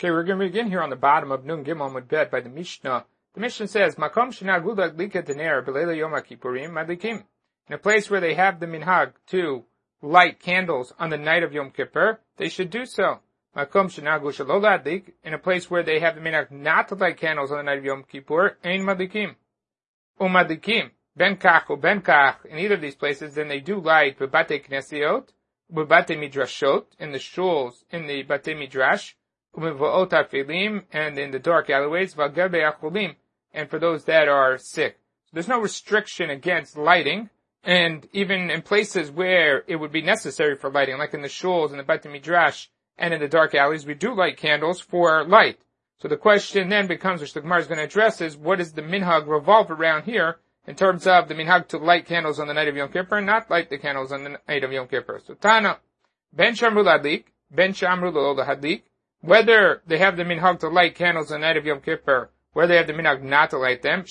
Okay, we're going to begin here on the bottom of Nun Gimel Mud Bet by the Mishnah. The Mishnah says, Makom shenagud adlikat dener b'leila Yom Kippurim madlikim. In a place where they have the minhag to light candles on the night of Yom Kippur, they should do so. Makom shenagud shalol adlik. In a place where they have the minhag not to light candles on the night of Yom Kippur, ein madlikim. Umadlikim. Ben kach or ben kach. In either of these places, then they do light b'batei knesiot, b'batei midrashot, in the shuls, in the batei midrash, and in the dark alleyways, and for those that are sick. So there's no restriction against lighting, and even in places where it would be necessary for lighting, like in the shuls, in the Beit Midrash, and in the dark alleys, we do light candles for light. So the question then becomes, which the Gemara is going to address, is what does the minhag revolve around here in terms of the minhag to light candles on the night of Yom Kippur, and not light the candles on the night of Yom Kippur. So Tana, Ben Shamru Ladlik, Ben Shamru Lo Hadlik, whether they have the minhag to light candles on the night of Yom Kippur, whether they have the minhag not to light them,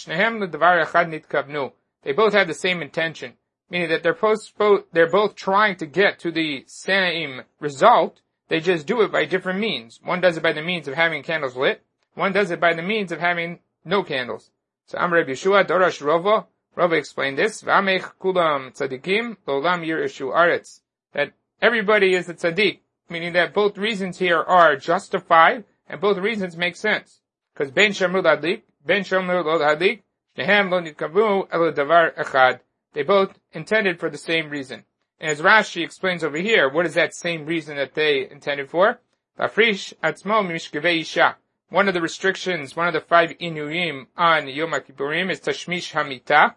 they both have the same intention, meaning that they're both trying to get to the same result, they just do it by different means. One does it by the means of having candles lit, one does it by the means of having no candles. So Amr Yeshua, Dorash Rova, Rava explained this, V'amech kulam tzadikim, lo'lam yirishu aretz, that everybody is a tzaddik, meaning that both reasons here are justified, and both reasons make sense. Because Ben Shamru Ladlik, Ben Shamru Lo Hadlik, Shnehem Lo Nitkavu Elo Davar Echad. They both intended for the same reason. And as Rashi explains over here, what is that same reason that they intended for? Tafrish Atzmo Mishkevei Isha. One of the restrictions, one of the 5 Inurim on Yom Kippurim is Tashmish Hamita,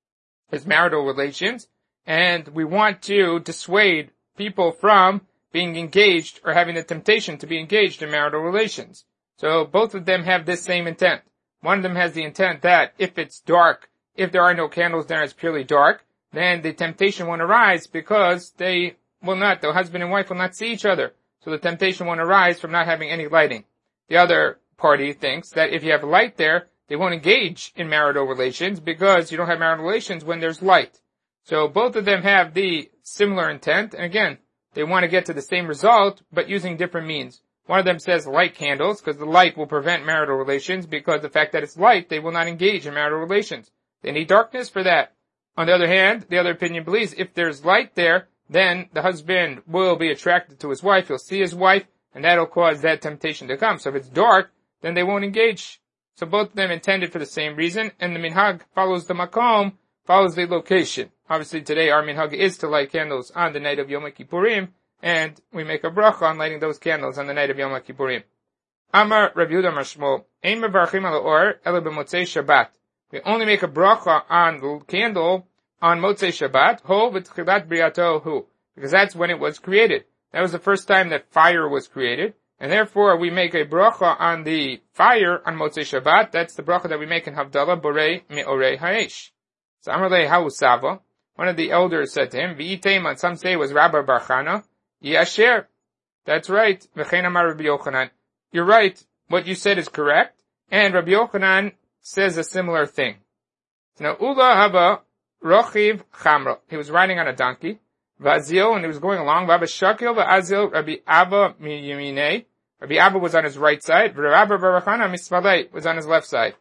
is marital relations, and we want to dissuade people from being engaged or having the temptation to be engaged in marital relations. So both of them have this same intent. One of them has the intent that if it's dark, if there are no candles there, it's purely dark, then the temptation won't arise because the husband and wife will not see each other. So the temptation won't arise from not having any lighting. The other party thinks that if you have light there, they won't engage in marital relations because you don't have marital relations when there's light. So both of them have the similar intent, and again, they want to get to the same result, but using different means. One of them says light candles, because the light will prevent marital relations, because the fact that it's light, they will not engage in marital relations. They need darkness for that. On the other hand, the other opinion believes if there's light there, then the husband will be attracted to his wife, he'll see his wife, and that'll cause that temptation to come. So if it's dark, then they won't engage. So both of them intended for the same reason, and the minhag follows the makom, follows the location. Obviously today our minhag is to light candles on the night of Yom Kippurim, and we make a bracha on lighting those candles on the night of Yom Kippurim. Amar Rav Yehuda Mashmo, Ein mevarchim al or ela b'motzei Shabbat. We only make a bracha on the candle on Motzei Shabbat, ho v'tchilat briato hu, because that's when it was created. That was the first time that fire was created, and therefore we make a bracha on the fire on Motzei Shabbat. That's the bracha that we make in Havdalah Borei Me'orei Ha'esh. So Amar Lei Ha'usava, one of the elders said to him, V'iteiman, some say it was Rabbi Bar Chana, Yasher. That's right. V'chein amar Rabbi Yochanan. You're right. What you said is correct. And Rabbi Yochanan says a similar thing. Now, Ula haba rochiv chamra. He was riding on a donkey. V'azil, and he was going along. V'aba shakil v'azil Rabbi Abba miyaminei. Rabbi Abba was on his right side. Rabbi Bar Chana mismalei was on his left side.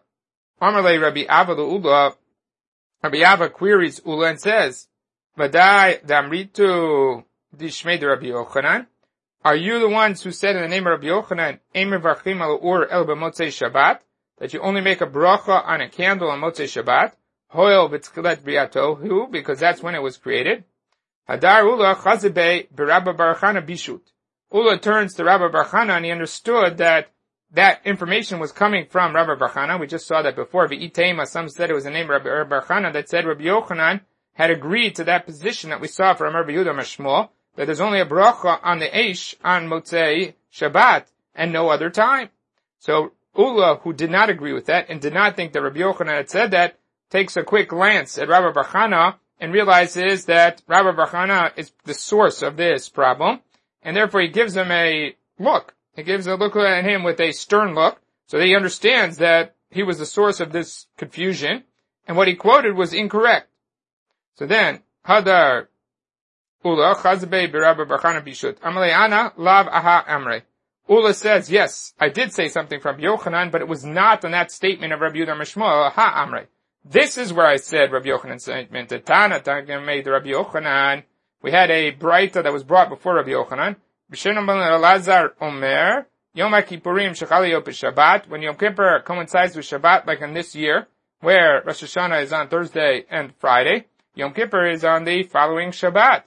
Amar lei Rabbi Abba l'Ula. Rabbi Abba queries Ula and says, Vadai damritu dishmei de Rabbi Yochanan. Are you the ones who said in the name of Rabbi Yochanan, Ein mevarchim al ur el b'motzei Shabbat, that you only make a bracha on a candle on Motzei Shabbat, hoel v'tchilat briato hu, because that's when it was created? Hadar Ula chazibei b'Rabba Bar Chana bishut. Ula turns to Rabbi Bar Chana and he understood that information was coming from Rabbi Bar Chana. We just saw that before. V'itema, some said it was the name of Rabbi Bar Chana that said Rabbi Yochanan had agreed to that position that we saw from Rabbi Yehuda Mashmo, that there's only a bracha on the Eish on Motzei Shabbat and no other time. So Ula, who did not agree with that and did not think that Rabbi Yochanan had said that, takes a quick glance at Rabbi Bar Chana and realizes that Rabbi Bar Chana is the source of this problem, and therefore he gives him a look. He gives a look at him with a stern look, so that he understands that he was the source of this confusion, and what he quoted was incorrect. So then, Hadar Ula chazbei b'Rabbi Bar Chana bishut. Amalei ana lav aha amrei. Ula says, yes, I did say something from Rabbi Yochanan, but it was not on that statement of Rabbi Yehuda Amar Shmuel, ha-amrei. This is where I said Rabbi Yochanan's statement. Tana made Rabbi Yochanan. We had a braita that was brought before Rabbi Yochanan. B'shem Elazar Omer, Yom HaKippurim Shechali Yom Shabbat, when Yom Kippur coincides with Shabbat, like in this year, where Rosh Hashanah is on Thursday and Friday, Yom Kippur is on the following Shabbat.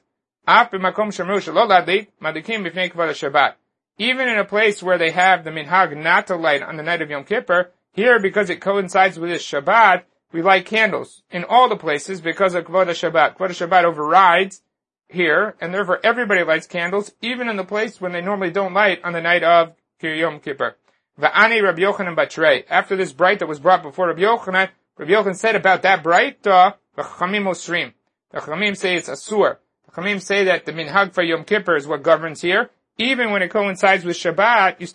Even in a place where they have the minhag not to light on the night of Yom Kippur, here, because it coincides with this Shabbat, we light candles. In all the places, because of Kvod HaShabbat. Kvod HaShabbat overrides here, and therefore everybody lights candles, even in the place when they normally don't light on the night of Yom Kippur. Va'ani Rabbi Yochanan Batrei. After this braita was brought before Rabbi Yochanan said about that braita, V'chachamim osrim. The Chachamim say it's asur. The Chachamim say that the minhag for Yom Kippur is what governs here. Even when it coincides with Shabbat, you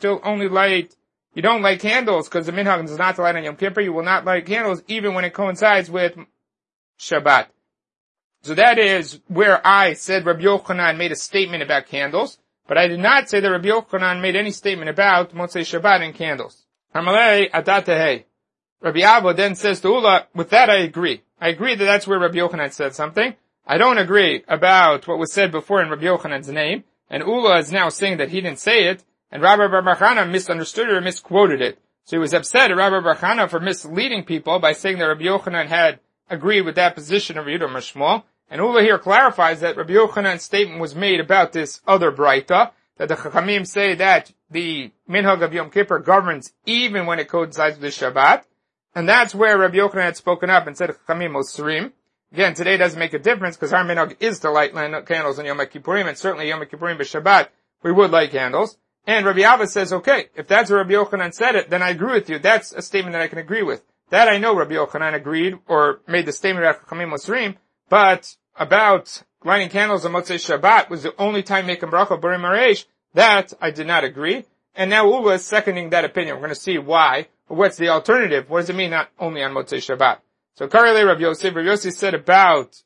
don't light candles, because the minhag is not to light on Yom Kippur. You will not light candles even when it coincides with Shabbat. So that is where I said Rabbi Yochanan made a statement about candles, but I did not say that Rabbi Yochanan made any statement about Motzei Shabbat and candles. Hamalei adatehei. Rabbi Abba then says to Ula, with that I agree. I agree that that's where Rabbi Yochanan said something. I don't agree about what was said before in Rabbi Yochanan's name, and Ula is now saying that he didn't say it, and Rabbi Bar Chana misunderstood it or misquoted it. So he was upset at Rabbi Bar Chana for misleading people by saying that Rabbi Yochanan had agreed with that position of Yehuda Amar Shmuel. And Ula here clarifies that Rabbi Yochanan's statement was made about this other braita, that the Chachamim say that the minhag of Yom Kippur governs even when it coincides with the Shabbat. And that's where Rabbi Yochanan had spoken up and said Chachamim osrim. Again, today doesn't make a difference because our minhag is to light candles on Yom Kippurim, and certainly Yom Kippurim b'Shabbat, we would light candles. And Rabbi Abba says, okay, if that's where Rabbi Yochanan said it, then I agree with you. That's a statement that I can agree with. That I know Rabbi Yochanan agreed, or made the statement about Chachamim osrim, but about lighting candles on Motzei Shabbat was the only time making bracha Borei Mareish, that I did not agree. And now Ula is seconding that opinion. We're going to see why. But what's the alternative? What does it mean not only on Motzei Shabbat? So Karele Rav Yosef said about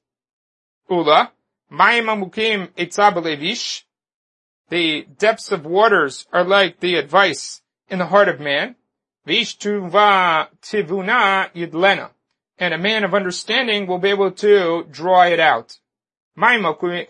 Ula, Mayim amukim etza b'levish, the depths of waters are like the advice in the heart of man. Vish tuva tivuna yidlena. And a man of understanding will be able to draw it out. The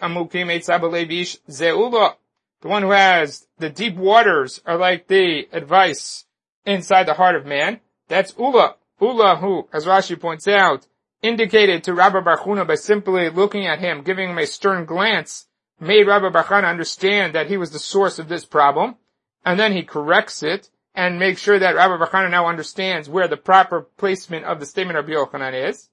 one who has the deep waters are like the advice inside the heart of man. That's Ula. Ula, who, as Rashi points out, indicated to Rabbi Bar Chuna by simply looking at him, giving him a stern glance, made Rabbi Bar Chana understand that he was the source of this problem, and then he corrects it, and makes sure that Rabbi Bar Chana now understands where the proper placement of the statement of Rabbi Yochanan is.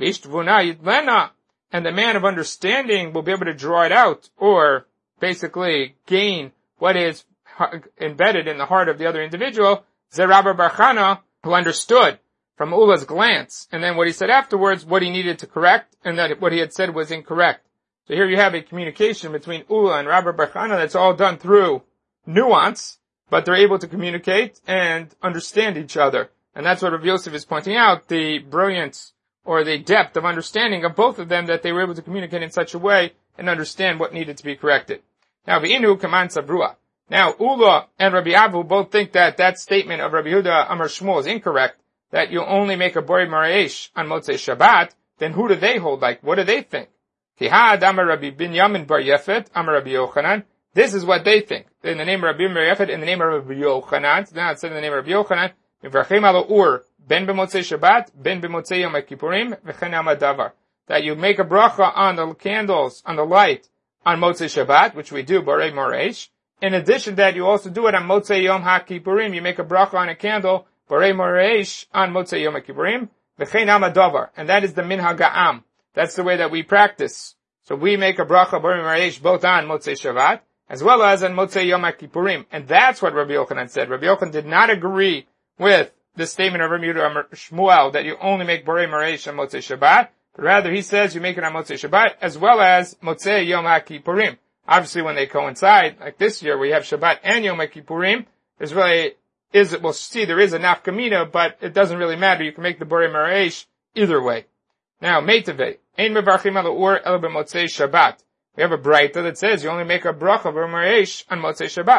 And the man of understanding will be able to draw it out, or basically gain what is embedded in the heart of the other individual. Ze Rabbi Bar Chana, who understood from Ula's glance, and then what he said afterwards, what he needed to correct, and that what he had said was incorrect. So here you have a communication between Ula and Rabbi Bar Chana that's all done through nuance, but they're able to communicate and understand each other. And that's what Rav Yosef is pointing out, the brilliance or the depth of understanding of both of them, that they were able to communicate in such a way and understand what needed to be corrected. Now, V'inu Kaman Savrua. Now, Ula and Rabbi Abu both think that that statement of Rabbi Yehuda Amar Shmuel is incorrect, that you only make a Borei Mareish on Motzei Shabbat. Then who do they hold like? What do they think? Kihad Amar Rabbi Binyamin Bar Yefet Amar Rabbi Yochanan. This is what they think. In the name of Rabbi Binyamin Bar Yefet, in the name of Rabbi Yochanan. Now it's in the name of Rabbi Yochanan. Mivrachim alo ur ben b'motzei Shabbat ben b'motzei Yom Kippurim v'chen amadavar. That you make a bracha on the candles, on the light, on Motzei Shabbat, which we do, Borei Mareish. In addition to that, you also do it on Motzei Yom HaKippurim. You make a bracha on a candle, Borei Mareish, on Motzei Yom HaKippurim, v'chein amadavar. And that is the minhag ha'am. That's the way that we practice. So we make a bracha, Borei Mareish, both on Motzei Shabbat, as well as on Motzei Yom HaKippurim. And that's what Rabbi Yochanan said. Rabbi Yochanan did not agree with the statement of Rabbi Yehuda Amar Shmuel that you only make Borei Mareish on Motzei Shabbat, but rather he says you make it on Motzei Shabbat as well as Motzei Yom HaKippurim. Obviously when they coincide, like this year we have Shabbat and Yom HaKippurim, we'll see there is a nafkamina, but it doesn't really matter. You can make the Borei Mareish either way. Now, Meitavei, Ein mevarchim ala ur el b'motzei Shabbat. We have a braita that says you only make a bracha Borei Mareish on Motzei Shabbat.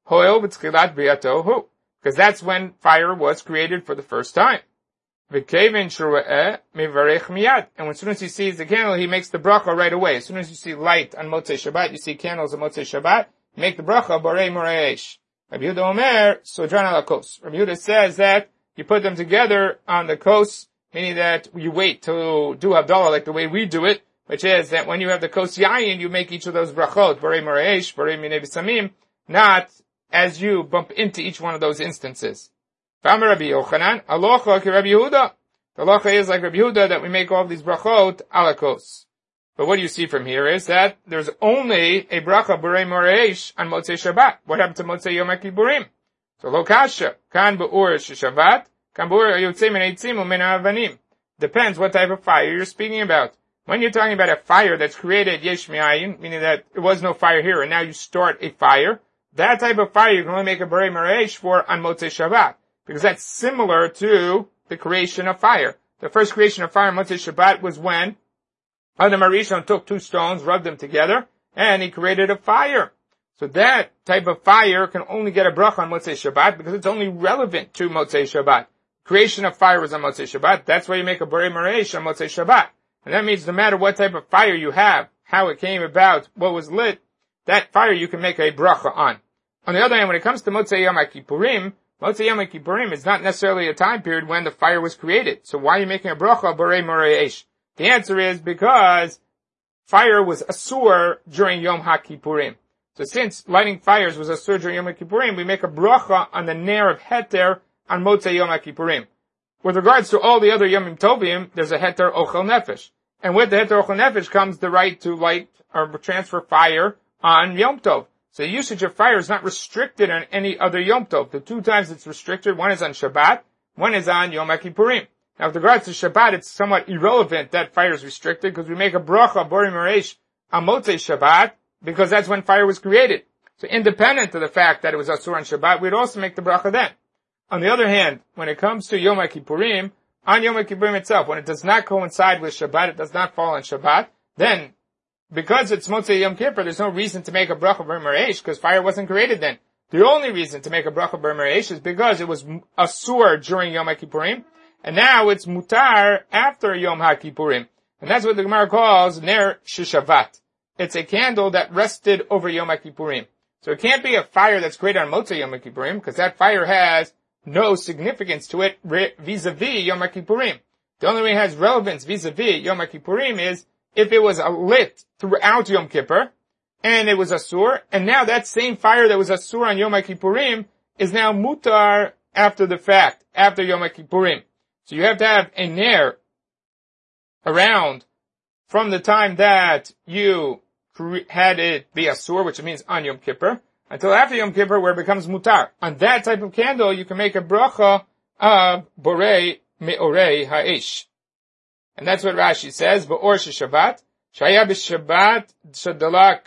Hoel v'tchilat briatohu. Because that's when fire was created for the first time. V'keven shru'eh mivarech miyad. And as soon as he sees the candle, he makes the bracha right away. As soon as you see light on Motzei Shabbat, you see candles on Motzei Shabbat, make the bracha borei moreish. Rabbi Yehuda Omer, sodran ala kos. Rabbi Yehuda says that you put them together on the kos, meaning that you wait to do Havdalah like the way we do it, which is that when you have the kos yayin, you make each of those brachot, borei moreish, borei minei b'samim, not as you bump into each one of those instances. Rabbi Yochanan, alocha ki Rabbi Yehuda. The halacha is like Rabbi Yehuda that we make all these brachot ala kos. But what do you see from here is that there's only a bracha borei moreish on Motzei Shabbat. What happened to Motzei Yom HaKippurim? So lo kasha, kan be'ur Shabbat, kan be'ur yotzei min eitzim u'min ha'avanim. Depends what type of fire you're speaking about. When you're talking about a fire that's created yesh mi'ayin, meaning that there was no fire here and now you start a fire, that type of fire you can only make a borei moreish for on Motzei Shabbat. Because that's similar to the creation of fire. The first creation of fire on Motzei Shabbat was when Adam HaRishon took two stones, rubbed them together, and he created a fire. So that type of fire can only get a bracha on Motzei Shabbat because it's only relevant to Motzei Shabbat. Creation of fire was on Motzei Shabbat. That's why you make a borei moreish on Motzei Shabbat. And that means no matter what type of fire you have, how it came about, what was lit, that fire you can make a bracha on. On the other hand, when it comes to Motzei Yom HaKippurim, Motzei Yom HaKippurim is not necessarily a time period when the fire was created. So why are you making a bracha borei moreish? The answer is because fire was asur during Yom HaKippurim. So since lighting fires was asur during Yom HaKippurim, we make a bracha on the ner of heter on Motzei Yom HaKippurim. With regards to all the other Yomim Tovim, there's a heter ochel nefesh. And with the heter ochel nefesh comes the right to light or transfer fire on Yom Tov. So the usage of fire is not restricted on any other Yom Tov. The two times it's restricted, one is on Shabbat, one is on Yom HaKippurim. Now with regards to Shabbat, it's somewhat irrelevant that fire is restricted because we make a bracha, borei moreish, on Motzei Shabbat, because that's when fire was created. So independent of the fact that it was asur on Shabbat, we'd also make the bracha then. On the other hand, when it comes to Yom HaKippurim, on Yom HaKippurim itself, when it does not coincide with Shabbat, it does not fall on Shabbat, then because it's Motzei Yom Kippur, there's no reason to make a bracha borei moreish because fire wasn't created then. The only reason to make a bracha borei moreish is because it was asur during Yom HaKippurim, and now it's mutar after Yom HaKippurim. And that's what the Gemara calls ner sheshavat. It's a candle that rested over Yom HaKippurim. So it can't be a fire that's created on Motzei Yom HaKippurim because that fire has no significance to it vis-a-vis Yom HaKippurim. The only way it has relevance vis-a-vis Yom HaKippurim is if it was lit throughout Yom Kippur, and it was asur, and now that same fire that was asur on Yom HaKippurim is now mutar after the fact, after Yom HaKippurim. So you have to have a ner around from the time that you had it be asur, which means on Yom Kippur, until after Yom Kippur where it becomes mutar. On that type of candle, you can make a bracha of borei meorei ha'esh. And that's what Rashi says, Ba'or Shabbat, Shaya b'Shabbat, Shadalak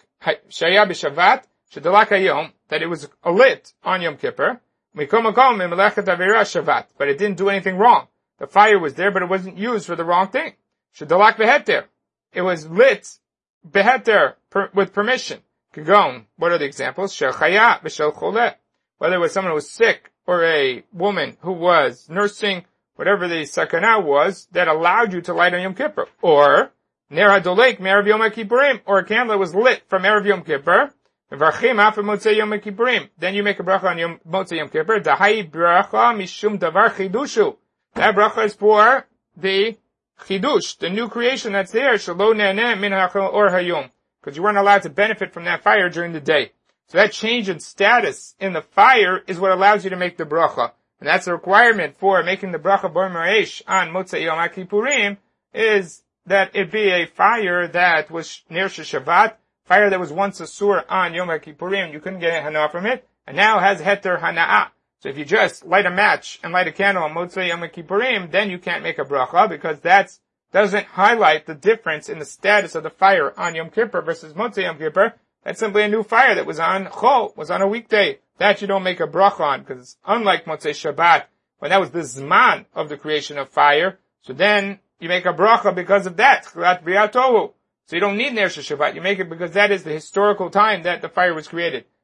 Hayom, that it was lit on Yom Kippur, Mikom Makom Melechet Avera Shabbat, but it didn't do anything wrong. The fire was there, but it wasn't used for the wrong thing. Shadalak Beheter, it was lit Beheter, with permission. Kagon, what are the examples? Shel Chaya b'Shel Choleh, whether it was someone who was sick, or a woman who was nursing, whatever the sakana was, that allowed you to light on Yom Kippur. Or, Ner HaDolek, Me'erev Yom HaKippurim, or a candle that was lit from Erev Yom Kippur, Mevarchim After Motzei Yom HaKippurim. Then you make a bracha on Motzei Yom Kippur, Dahai bracha mishum davar chidushu. That bracha is for the chidush, the new creation that's there, Shalo Ne'aneh Min HaChol Or Hayom. Because you weren't allowed to benefit from that fire during the day. So that change in status in the fire is what allows you to make the bracha. And that's the requirement for making the bracha borei moreish on Motzei Yom HaKippurim, is that it be a fire that was ner sheshavat, fire that was once asur on Yom HaKippurim, you couldn't get a hana from it, and now has heter hana'ah. So if you just light a match and light a candle on Motzei Yom HaKippurim, then you can't make a bracha, because that doesn't highlight the difference in the status of the fire on Yom Kippur versus Motzei Yom Kippur. That's simply a new fire that was on Chol, was on a weekday. That you don't make a bracha on, because it's unlike Motzei Shabbat, when that was the zman of the creation of fire. So then you make a bracha because of that. So you don't need Ner Shabbat. You make it because that is the historical time that the fire was created.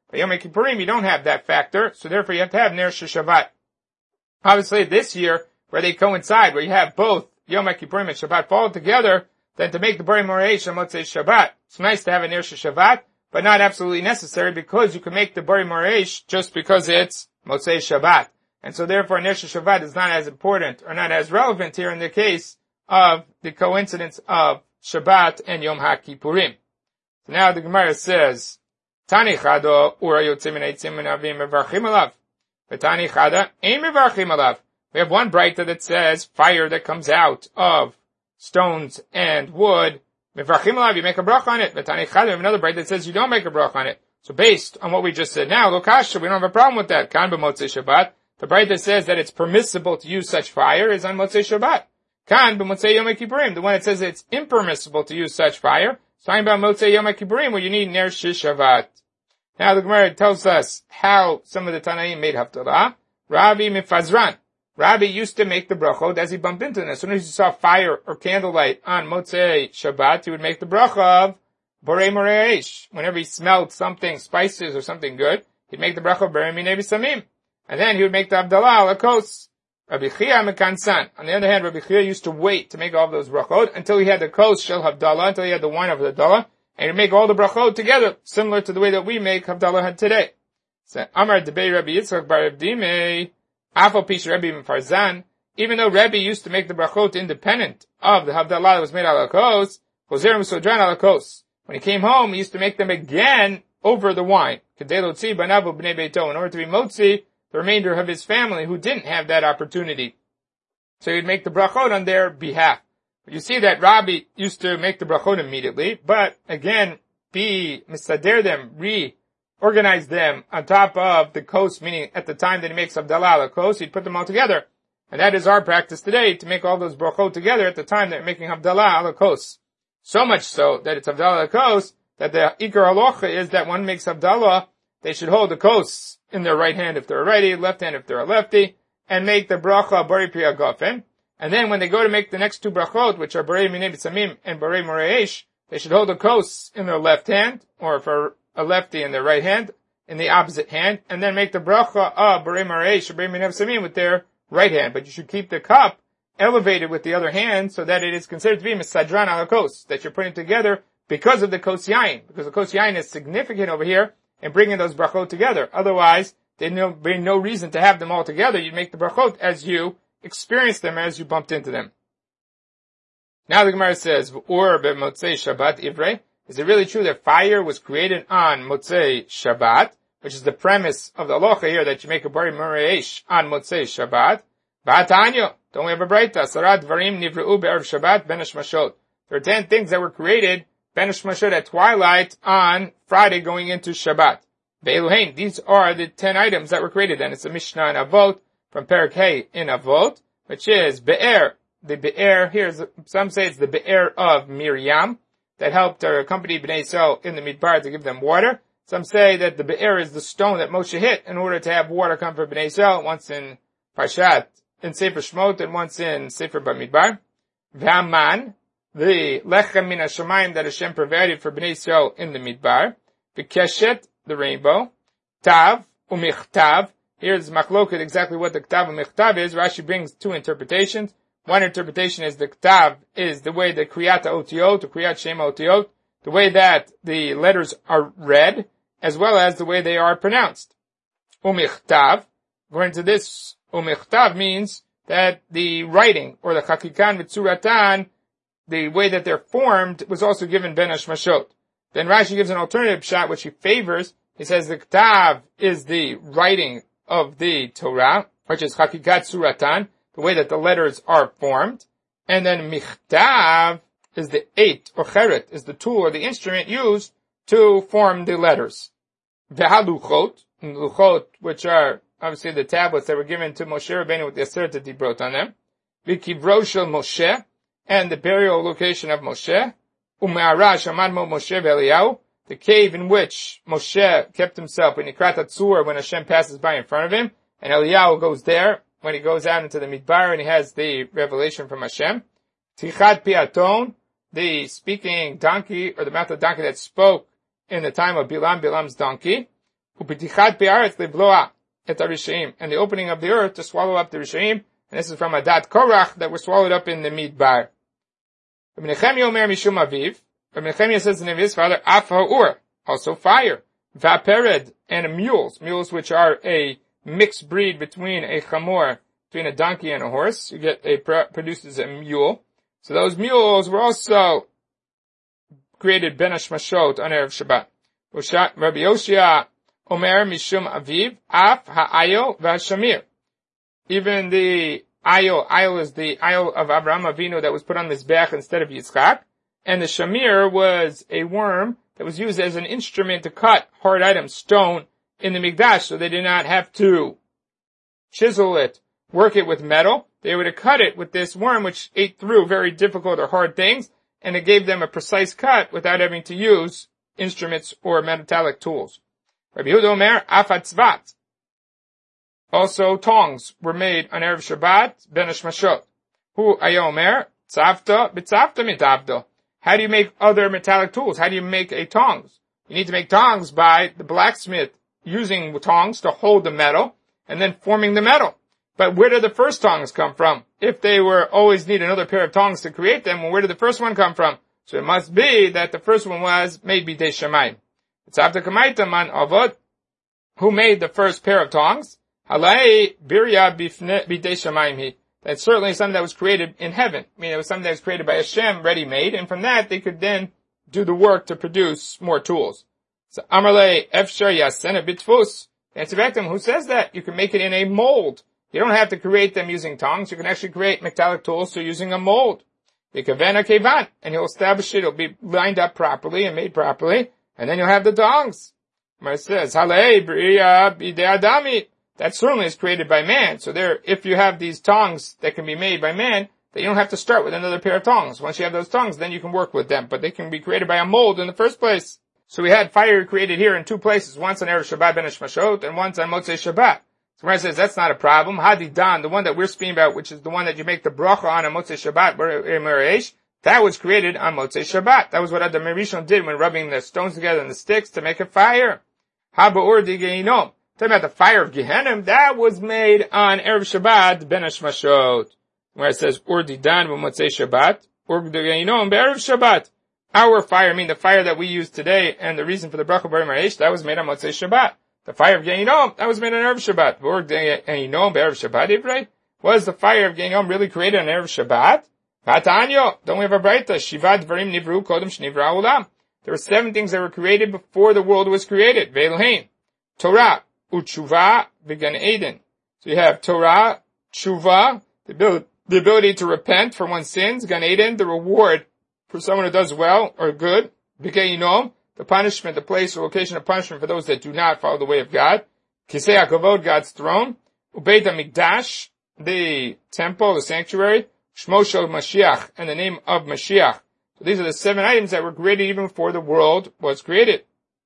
By Yom Kippurim, you don't have that factor, so therefore you have to have Ner Shabbat. Obviously, this year, where they coincide, where you have both Yom Kippurim and Shabbat fall together, then to make the Borei Moreish on Motzei Shabbat, it's nice to have a Ner Shabbat, but not absolutely necessary because you can make the Borei Moreish just because it's Motzei Shabbat. And so therefore Ner Shabbat is not as important or not as relevant here in the case of the coincidence of Shabbat and Yom HaKippurim. So now the Gemara says, Tani Chado Ura Yotzei Min Eitzim Min Avim Mevarchim Alav. V'Tani Chada Ein Mevarchim Alav. We have one braita that says fire that comes out of stones and wood. Mevarchim Alav, you make a bracha on it. V'Tani Chada, we have another braita that says you don't make a bracha on it. So based on what we just said now, Lokasha, we don't have a problem with that. Kan b'Motzei Shabbat. The braita says that it's permissible to use such fire is on Motzei Shabbat. Kan b'Motzei Yom Kippurim. The one that says it's impermissible to use such fire, it's talking about Motzei Yom Kippurim where you need Ner Shabbat. Now the Gemara tells us how some of the Tanaim made Havdalah. Rabbi Mifazran. Rabbi used to make the brachot as he bumped into them. As soon as he saw fire or candlelight on Motzei Shabbat, he would make the bracha of Borei Moreish. Whenever he smelled something, spices or something good, he'd make the bracha of Borei Minei B'Samim. And then he would make the Havdalah ala kos. Rabbi Chia mekansan. On the other hand, Rabbi Chia used to wait to make all of those brachot until he had the kos shel Havdalah, until he had the wine of Havdalah, and he'd make all the brachot together, similar to the way that we make Havdalah today. So, Amar debei Rabbi Yitzchak bar Rav Dimei, Afal Pish Rabbi Mefarzan, even though Rabbi used to make the brachot independent of the Havdalah that was made ala kos, Gozer Sodran ala kos. When he came home, he used to make them again over the wine. Kedei lotzi banavu b'nei beito, in order to be motzi the remainder of his family who didn't have that opportunity. So he'd make the brachot on their behalf. But you see that Rabbi used to make the brachot immediately, but again, misader them, reorganize them on top of the kos, meaning at the time that he makes Havdalah ala kos, he'd put them all together. And that is our practice today, to make all those brachot together at the time that we're making Havdalah ala kos. So much so that it's Havdalah ala kos, that the Ikar Halacha is that one makes Havdalah, they should hold the kos in their right hand if they're a righty, left hand if they're a lefty, and make the bracha Borei Pri Hagafen. And then when they go to make the next two brachot, which are Borei Minei B'Samim and Borei Moreish, they should hold the kos in their left hand, or for a lefty in their right hand, in the opposite hand, and then make the bracha of Borei Moreish or Borei Minei B'Samim with their right hand. But you should keep the cup elevated with the other hand so that it is considered to be Misadran ala kos, that you're putting together because of the kos yain, because the kos yain is significant over here in bringing those brachot together. Otherwise, there'd be no reason to have them all together. You'd make the brachot as you experience them, as you bumped into them. Now the Gemara says, "Or b'Motzei Shabbat Ivrei." Is it really true that fire was created on Motzei Shabbat, which is the premise of the halacha here that you make a Borei Moreish on Motzei Shabbat? Ba'atanyo, don't we have a braita? Sarat Dvarim Nivre'u be'erev Shabbat ben Hashmashot. There are 10 things that were created ben Hashmashot at twilight on Friday going into Shabbat. Be'eluhein, these are the 10 items that were created. And it's a Mishnah in Avot from Perek Hey in Avot, which is Be'er. The Be'er here, some say it's the Be'er of Miriam that helped or accompanied Bnei Yisrael in the Midbar to give them water. Some say that the Be'er is the stone that Moshe hit in order to have water come for Bnei Yisrael, once in Parshat, in Sefer Shmot, and once in Sefer Bamidbar. V'Haman, the Lechem min HaShamayim that Hashem provided for Bnei Yisrael in the Midbar. V'Keshet, the rainbow. Tav, U'Michtav. Here's Machloket, exactly what the Ktav U'Michtav is. Rashi brings 2 interpretations. One interpretation is the Ktav is the way the Kriyat Otiot, or Kriyat Shema Otiot, the way that the letters are read, as well as the way they are pronounced. U'Michtav, according to this, U'Michtav means that the writing, or the Chakikan V'Tzuratan, the way that they're formed, was also given Ben Hashmashot. Then Rashi gives an alternative shot, which he favors. He says the Ktav is the writing of the Torah, which is Chakikat Suratan, the way that the letters are formed. And then Michtav is the eight, or Cheret, is the tool or the instrument used to form the letters. V'haluchot, luchot, which are obviously the tablets that were given to Moshe Rabbeinu with the Aseret that he wrote on them. V'kivro shel Moshe, and the burial location of Moshe. U'me'ara shamad mo Moshe v'Eliyahu, the cave in which Moshe kept himself in Nikrat HaTzur when Hashem passes by in front of him, and Eliyahu goes there when he goes out into the Midbar and he has the revelation from Hashem. Tichat Piaton, the speaking donkey, or the mouth of donkey that spoke in the time of Bilam's donkey. U'pitichat be'aretz lebloa et harishaim, and the opening of the earth to swallow up the Rishaim, and this is from Adat Korach that were swallowed up in the Midbar. Rabbi Nechemia Omer Mishum Aviv, Rabbi Nechemia says in his father, Af ha'ur, also fire, va'pered, and mules which are a mixed breed between a chamor, between a donkey and a horse, produces a mule. So those mules were also created ben hashmashot on Erev Shabbat. Rabbi Yoshia Omer Mishum Aviv, Af ha'ayo v'hashamir. Even the ayil is the ayil of Abraham Avinu that was put on Mizbeach instead of Yitzchak. And the shamir was a worm that was used as an instrument to cut hard items, stone, in the Mikdash, so they did not have to chisel it, work it with metal. They would have cut it with this worm which ate through very difficult or hard things, and it gave them a precise cut without having to use instruments or metallic tools. Rabbi Yehuda Omer, Afatzvat. Also, tongs were made on Erev Shabbat, ben hashmashot. Hu ayomer, tzavta, b'tzavta mitavdo. How do you make other metallic tools? How do you make a tongs? You need to make tongs by the blacksmith using tongs to hold the metal, and then forming the metal. But where did the first tongs come from? If they were always need another pair of tongs to create them, well, where did the first one come from? So it must be that the first one was made b'dei shamayim. Tzavta kamaita man avod. Who made the first pair of tongs? Halai birya b'dei shamayim hi. That's certainly something that was created in heaven. I mean, it was something that was created by Hashem, ready-made, and from that they could then do the work to produce more tools. So Amarle efshar yasena bitfus. Answer back to him, who says that? You can make it in a mold. You don't have to create them using tongs. You can actually create metallic tools through using a mold. Vikavena kevan, and he'll establish it. It'll be lined up properly and made properly, and then you'll have the tongs. It says, Halei b'riya b'idei adami. That certainly is created by man. So there, if you have these tongs that can be made by man, then you don't have to start with another pair of tongs. Once you have those tongs, then you can work with them. But they can be created by a mold in the first place. So we had fire created here in two places. Once on Erev Shabbat ben hashmashot, and once on Motzei Shabbat. So Gemara says that's not a problem. Hadidan, the one that we're speaking about, which is the one that you make the bracha on Motzei Shabbat, that was created on Motzei Shabbat. That was what Adam Rishon did when rubbing the stones together and the sticks to make a fire. Haba di Geinom. Talking about the fire of Gehenna, that was made on Erev Shabbat ben hashmashot. Where it says Urdidan v'Motzei Shabbat, Urdidan be'erev Shabbat. Our fire, I mean the fire that we use today, and the reason for the bracha b'Rei Maresh, that was made on Motzei Shabbat. The fire of Gehinom, that was made on Erev Shabbat. Gehinom be'erev Shabbat, Ivrei. Was the fire of Gehinom really created on Erev Shabbat? Vatanyo, don't we have a braita? Shivat dvarim nivru kodem shnivra ulam. There were 7 things that were created before the world was created. Ve'elohein, Torah, Utshuva, v'Gan Eden. So you have Torah, Tshuva, the ability to repent for one's sins, Gan Eden, the reward for someone who does well or good, V'Gehinom, the punishment, the place or location of punishment for those that do not follow the way of God, Kisei HaKavod, God's throne, Ubeit HaMikdash, the temple, the sanctuary, Shmo Shel Mashiach, and the name of Mashiach. So these are the 7 items that were created even before the world was created.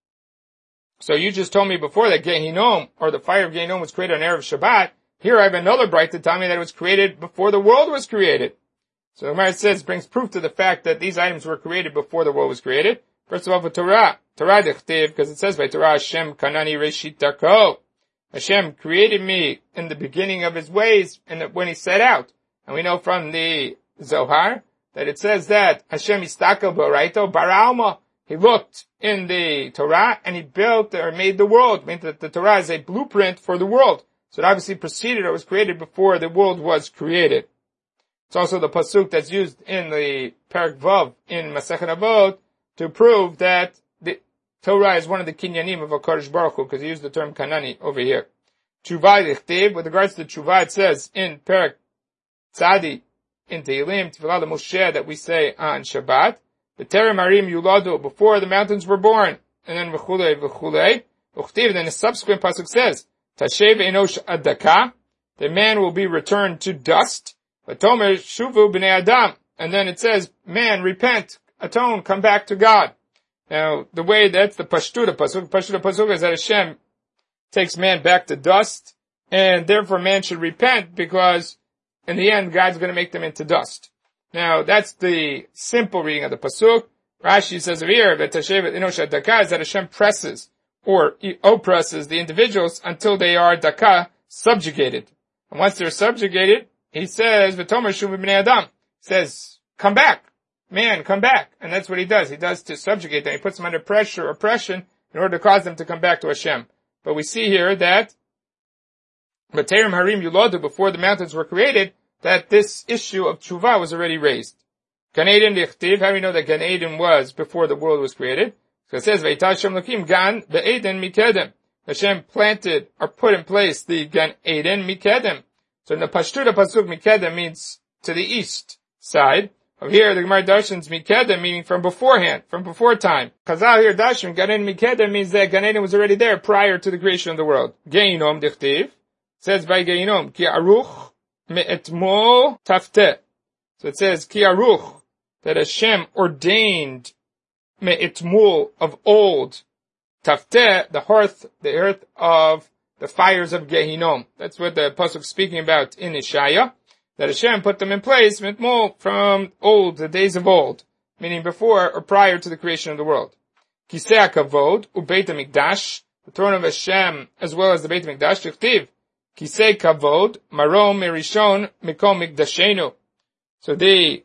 So you just told me before that Gehinom, or the fire of Gehinom, was created on Erev Shabbat. Here I have another bright to tell me that it was created before the world was created. So the Gemara says, brings proof to the fact that these items were created before the world was created. First of all, for Torah dechtiv, because it says by Torah, Hashem kanani reshit darko. Hashem created me in the beginning of his ways, and when he set out. And we know from the Zohar that it says that Hashem istakel b'oraito bara'alma. He looked in the Torah and he built or made the world. I mean that the Torah is a blueprint for the world. So it obviously preceded or was created before the world was created. It's also the pasuk that's used in the Perek Vav in Masechet Avot to prove that the Torah is one of the kinyanim of HaKadosh Baruch Hu, because he used the term kanani over here. Tshuva dechtiv, with regards to Tshuva, it says in Perek Tzadi, in Tehillim, Tefillah Moshe, that we say on Shabbat, the Terem Harim Yuladu, before the mountains were born, and then v'chulei v'chulei, uchtiv, then the subsequent pasuk says, Tashev enosh adaka, the man will be returned to dust, v'tomer shuvu b'nei adam, and then it says, man, repent, atone, come back to God. Now, the way that's the Pashtuta pasuk is that Hashem takes man back to dust, and therefore man should repent, because in the end, God's going to make them into dust. Now, that's the simple reading of the pasuk. Rashi says over here that Tashev enosh adaka is that Hashem presses or oppresses the individuals until they are daka, subjugated. And once they're subjugated, he says, V'tomer shuv b'nei Adam, says, come back. Man, come back. And that's what he does. He does to subjugate them. He puts them under pressure, oppression, in order to cause them to come back to Hashem. But we see here that, B'terem harim yuladu, before the mountains were created, that this issue of tshuva was already raised. Gan Eden dichtiv, how do we know that Gan Eden was before the world was created? So it says, V'yitah Hashem Elokim Gan Be'eden Mikedem. Hashem planted or put in place the Gan Eden Mikedem. So in the Pashtut pasuk, Mikedem means to the east side. Over here, the Gemara darshans Mikedem, meaning from beforehand, from before time. Chazal here darshan Gan Eden Mikedem means that Gan Eden was already there prior to the creation of the world. Geinom dichtiv, says by Geinom, Ki Aruch Me'etmol Tafteh. So it says, Ki Aruch, that Hashem ordained Me'etmul, of old, Tafteh, the earth of the fires of Gehinom. That's what the pasuk is speaking about in Ishaya, that Hashem put them in place, Me'etmul, from old, the days of old, meaning before or prior to the creation of the world. Kisei HaKavod, Ubeit HaMikdash, the throne of Hashem, as well as the Beit HaMikdash, Tichtiv, Kisei Kavod, Marom Merishon, Mikom Mikdashenu. So the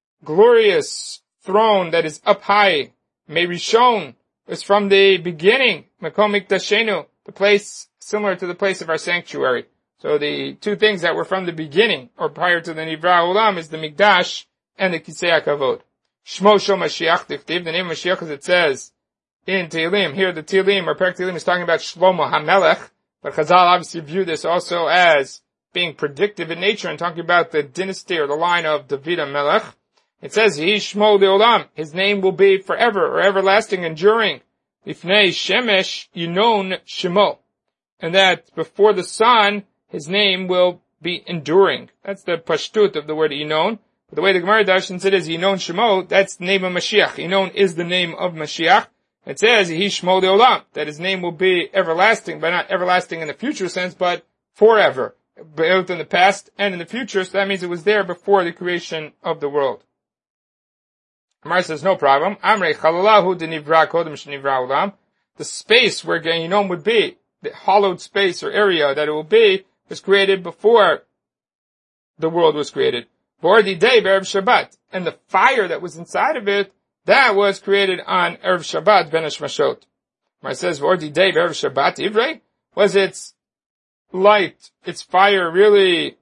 glorious throne that is up high, Merishon, is from the beginning, Mikom Mikdashenu, the place similar to the place of our sanctuary. So the two things that were from the beginning, or prior to the Nivra Olam, is the Mikdash and the Kisei HaKavod. Shmo Shel Mashiach Tichtiv, the name of Mashiach, as it says in Tehillim. Here the Tehillim, or Perek Tehillim, is talking about Shlomo HaMelech. But Chazal obviously view this also as being predictive in nature and talking about the dynasty or the line of David HaMelech. It says, Yehi Shmo Le'olam, his name will be forever or everlasting, enduring. Lifnei Shemesh Yinon Shemo. And that before the sun, his name will be enduring. That's the pashtut of the word Yinon. But the way the Gemara darshans it is Yinon Shemo, that's the name of Mashiach. Yinon is the name of Mashiach. It says, Yehi Shmo Le'olam, that his name will be everlasting, but not everlasting in the future sense, but forever, both in the past and in the future. So that means it was there before the creation of the world. Amar says, no problem. Amrei Chalalahu Denivra Kodem Shenivra Olam. The space where Gehinom would be, the hollowed space or area that it will be, was created before the world was created. Vordi Day Be'erev Shabbat. And the fire that was inside of it, that was created on Erev Shabbat, Ben Hashmashot. Where it says, Vordi Day Be'erev Shabbat, Ivrei, was its light, its fire really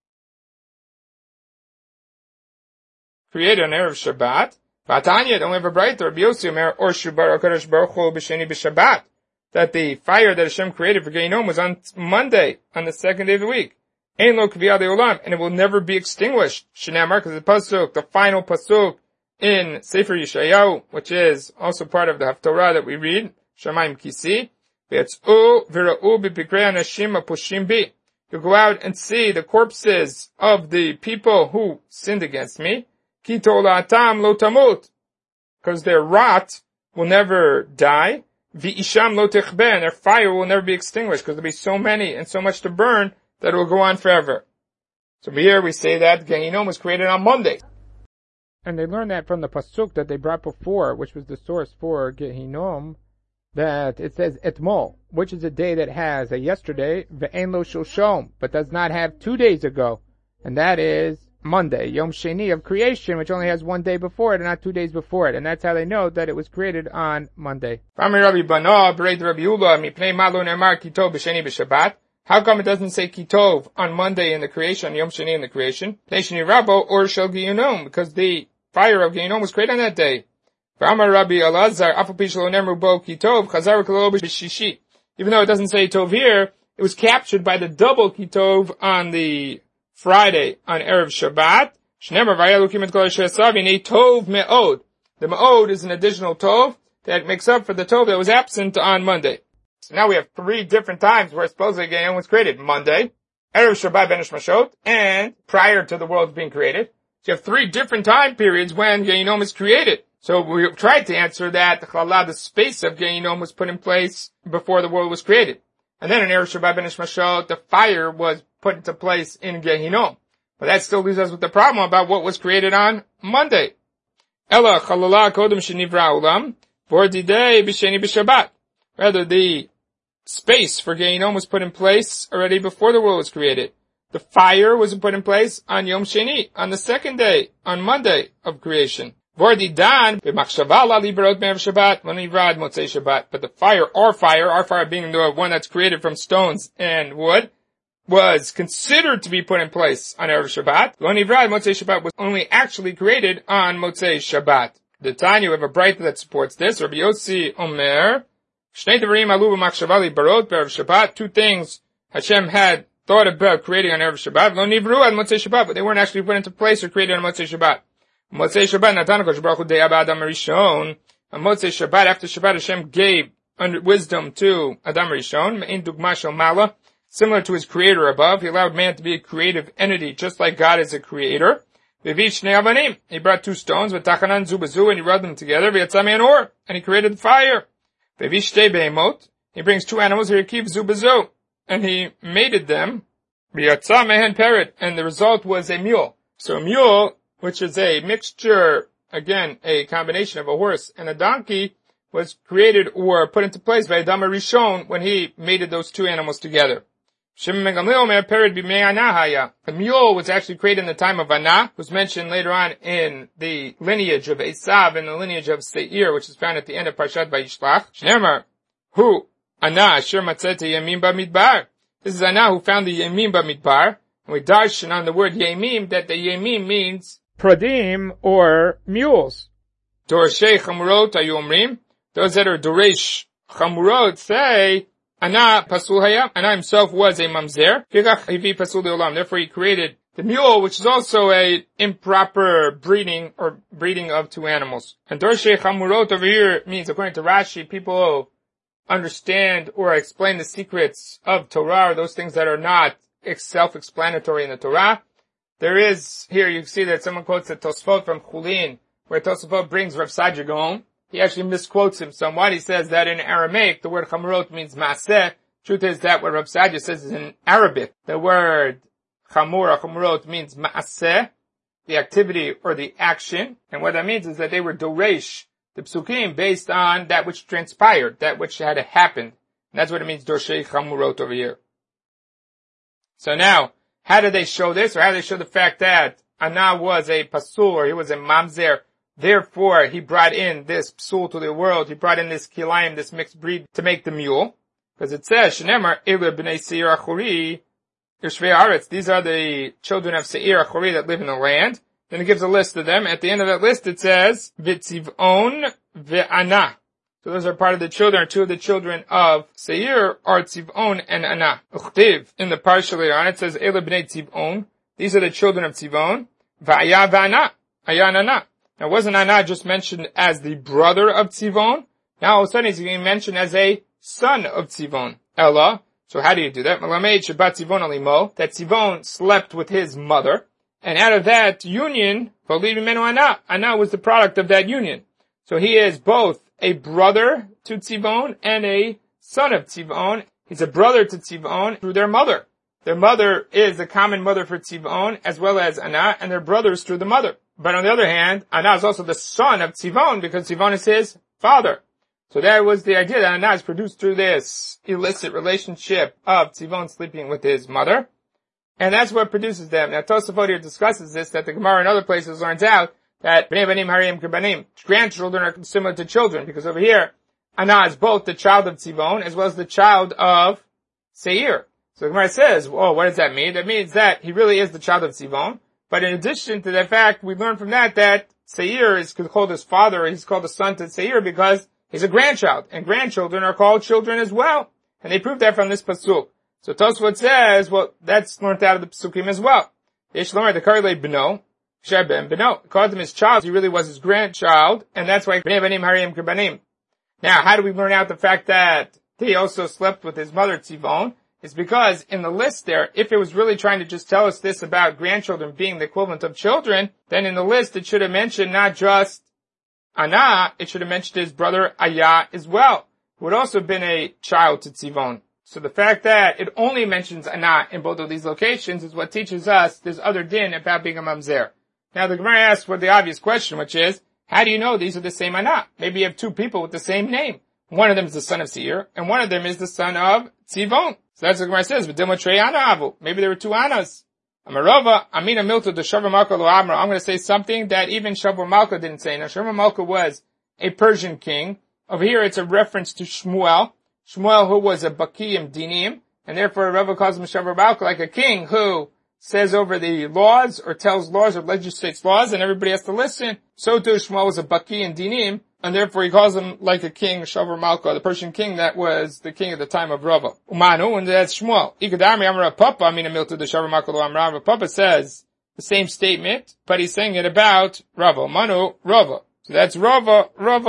created on Erev Shabbat? Vatanya, don't have a brighter, Rabbi Yossi Omer, or Shubar HaKadosh Baruch Hu B'Sheni B'Shabbat. That the fire that Hashem created for Gehinom was on Monday, on the second day of the week. Ein lo k'viyah de'olam, and it will never be extinguished. Shnei because the pasuk, the final pasuk, in Sefer Yeshayahu, which is also part of the Haftorah that we read, Shamayim Kisi, V'yatz'u v'ra'u b'pikrei anashim apushim bi. You go out and see the corpses of the people who sinned against me, Ki to'la'atam lo tamut, because their rot will never die, V'isham lo techbeh, and their fire will never be extinguished, because there'll be so many and so much to burn that it will go on forever. So here we say that Gehinom was created on Monday. And they learned that from the pasuk that they brought before, which was the source for Gehinom, that it says etmol, which is a day that has a yesterday, ve'en lo shulshom, but does not have 2 days ago, and that is Monday, Yom Sheni of creation, which only has 1 day before it and not 2 days before it, and that's how they know that it was created on Monday. How come it doesn't say Kitov on Monday in the creation, Yom Sheni in the creation? Or Shel Gehinom, because the fire of Gehinom was created on that day. Even though it doesn't say Tov here, it was captured by the double Kitov on the Friday, on Erev Shabbat. The Me'od is an additional Tov that makes up for the Tov that was absent on Monday. So now we have 3 different times where supposedly Gehinom was created. Monday, Erev Shabbat Ben Hashmashot, and prior to the world being created. So you have 3 different time periods when Gehinom is created. So we tried to answer that the space of Gehinom was put in place before the world was created. And then in Erev Shabbat Ben Hashmashot, the fire was put into place in Gehinom. But that still leaves us with the problem about what was created on Monday. Ella Chalala Kodem Shenivra Olam, Vordidei B'Sheni B'Shabbat. Rather, the space for Gehinom was put in place already before the world was created. The fire was put in place on Yom Sheni, on the second day, on Monday of creation. But the fire, our fire being the one that's created from stones and wood, was considered to be put in place on Erev Shabbat. Motzei Shabbat was only actually created on Motzei Shabbat. The Tanya, we have a bright that supports this. Rabbi Yossi Omer, two things Hashem had thought about creating on Erev Shabbat, lo nivru ad Motzei Shabbat, but they weren't actually put into place or created on Motzei Shabbat. Motzei Shabbat, Natan HaKadosh Baruch Hu De'ah B'Adam Rishon. On Motzei Shabbat, after Shabbat, Hashem gave wisdom to Adam Rishon, Me'in Dugma Shel Mala, similar to his creator above. He allowed man to be a creative entity, just like God is a creator. V'vish Shnei Avanim. He brought two stones, V'tachanan Zu B'Zu, and he rubbed them together, V'yatzah Me'an Or, and he created the fire. V'vish Shtei Behemot. He brings two animals, V'yakiv Zu B'Zu, and he mated them, V'yatzah Me'an Peret, and the result was a mule. So a mule, which is a mixture, again, a combination of a horse and a donkey, was created or put into place by Adam Rishon when he mated those two animals together. The mule was actually created in the time of Anah, was mentioned later on in the lineage of Esav and the lineage of Seir, which is found at the end of Parshat Vayishlach. Shneimar, hu Anah asher matzeh yamim b'midbar. This is Anah who found the yamim b'midbar. And we darshan on the word yamim that the yamim means pradim or mules. Dorshei chamurot ayu omrim. Those that are doresh chamurot say Anah pasul haya. Anah himself was a mamzer. Therefore he created the mule, which is also a improper breeding or breeding of two animals. And Dorshei chamurot over here means, according to Rashi, people understand or explain the secrets of Torah, or those things that are not self-explanatory in the Torah. There is, here you see that someone quotes the Tosfot from Chulin, where Tosfot brings Rav Saadia Gaon. He actually misquotes him somewhat. He says that in Aramaic, the word chamurot means maseh. Truth is that what Rav Saadia says is in Arabic. The word chamur or chamurot means maseh, the activity or the action. And what that means is that they were doresh, the psukim, based on that which transpired, that which had happened. And that's what it means, dorshei chamurot over here. So now, how do they show this, or how do they show the fact that Anah was a pasul, or he was a mamzer? Therefore, he brought in this psul to the world. He brought in this kilayim, this mixed breed, to make the mule. Because it says, Shenemar, Eile b'nei Seir Achori, Yeshvei Haaretz. These are the children of Seir Achori that live in the land. Then it gives a list of them. At the end of that list, it says, V'tzivon ve'Anah. So those are part of the children, or two of the children of Seir are Tzivon and Anah. Uchtiv, in the parsha later on, it says, Eile b'nei Tzivon. These are the children of Tzivon. Va'aya v'Anah. Aya and Anah. Now, wasn't Anah just mentioned as the brother of Tzivon? Now, all of a sudden, he's being mentioned as a son of Tzivon. Ella. So how do you do that? Malamed Shabbat Tzivon alimo. That Tzivon slept with his mother. And out of that union, Anah was the product of that union. So he is both a brother to Tzivon and a son of Tzivon. He's a brother to Tzivon through their mother. Their mother is the common mother for Tzivon as well as Anah, and their brothers through the mother. But on the other hand, Anah is also the son of Tzivon because Tzivon is his father. So that was the idea that Anah is produced through this illicit relationship of Tzivon sleeping with his mother. And that's what produces them. Now Tosafot here discusses this, that the Gemara in other places learns out that Bnei Banim Hariyim Kebanim, grandchildren are similar to children, because over here, Anah is both the child of Tzivon as well as the child of Seir. So the Gemara says, oh, what does that mean? That means that he really is the child of Tzivon. But in addition to that fact, we learn from that Seir is called his father, or he's called the son to Seir because he's a grandchild. And grandchildren are called children as well. And they prove that from this pasuk. So Tosfot says, well, that's learned out of the pasukim as well. Yesh Lomer, the Karle Beno, Sheben Beno, called him his child, he really was his grandchild, and that's why Bnei Banim Hariyim Kebanim. Now, how do we learn out the fact that he also slept with his mother Tzivon? It's because in the list there, if it was really trying to just tell us this about grandchildren being the equivalent of children, then in the list it should have mentioned not just Anah, it should have mentioned his brother Aya as well, who would also have been a child to Tzivon. So the fact that it only mentions Anah in both of these locations is what teaches us this other din about being a mamzer. Now the Gemara asks for the obvious question, which is, how do you know these are the same Anah? Maybe you have two people with the same name. One of them is the son of Seir, and one of them is the son of Tzivon. So that's what the Gemara says, V'dilma trei ana avu. Maybe there were two anas. Amarova, Amina Milta, the Shavur Malka lo Amra. I'm going to say something that even Shavur Malka didn't say. Now, Shavur Malka was a Persian king. Over here, it's a reference to Shmuel. Shmuel, who was a Bakiyim Dinim, and therefore Rava calls him Shavur Malka, like a king who says over the laws, or tells laws, or legislates laws, and everybody has to listen. So too, Shmuel was a Bakiyim Dinim, and therefore he calls him like a king, Shavur Malka, the Persian king that was the king at the time of Rava. Umanu, and that's Shmuel. Ikadami Amra Papa, Amina Milta, the Shavur Malka lo Amra. Papa says the same statement, but he's saying it about Rava. Manu, Rava. So that's Rava,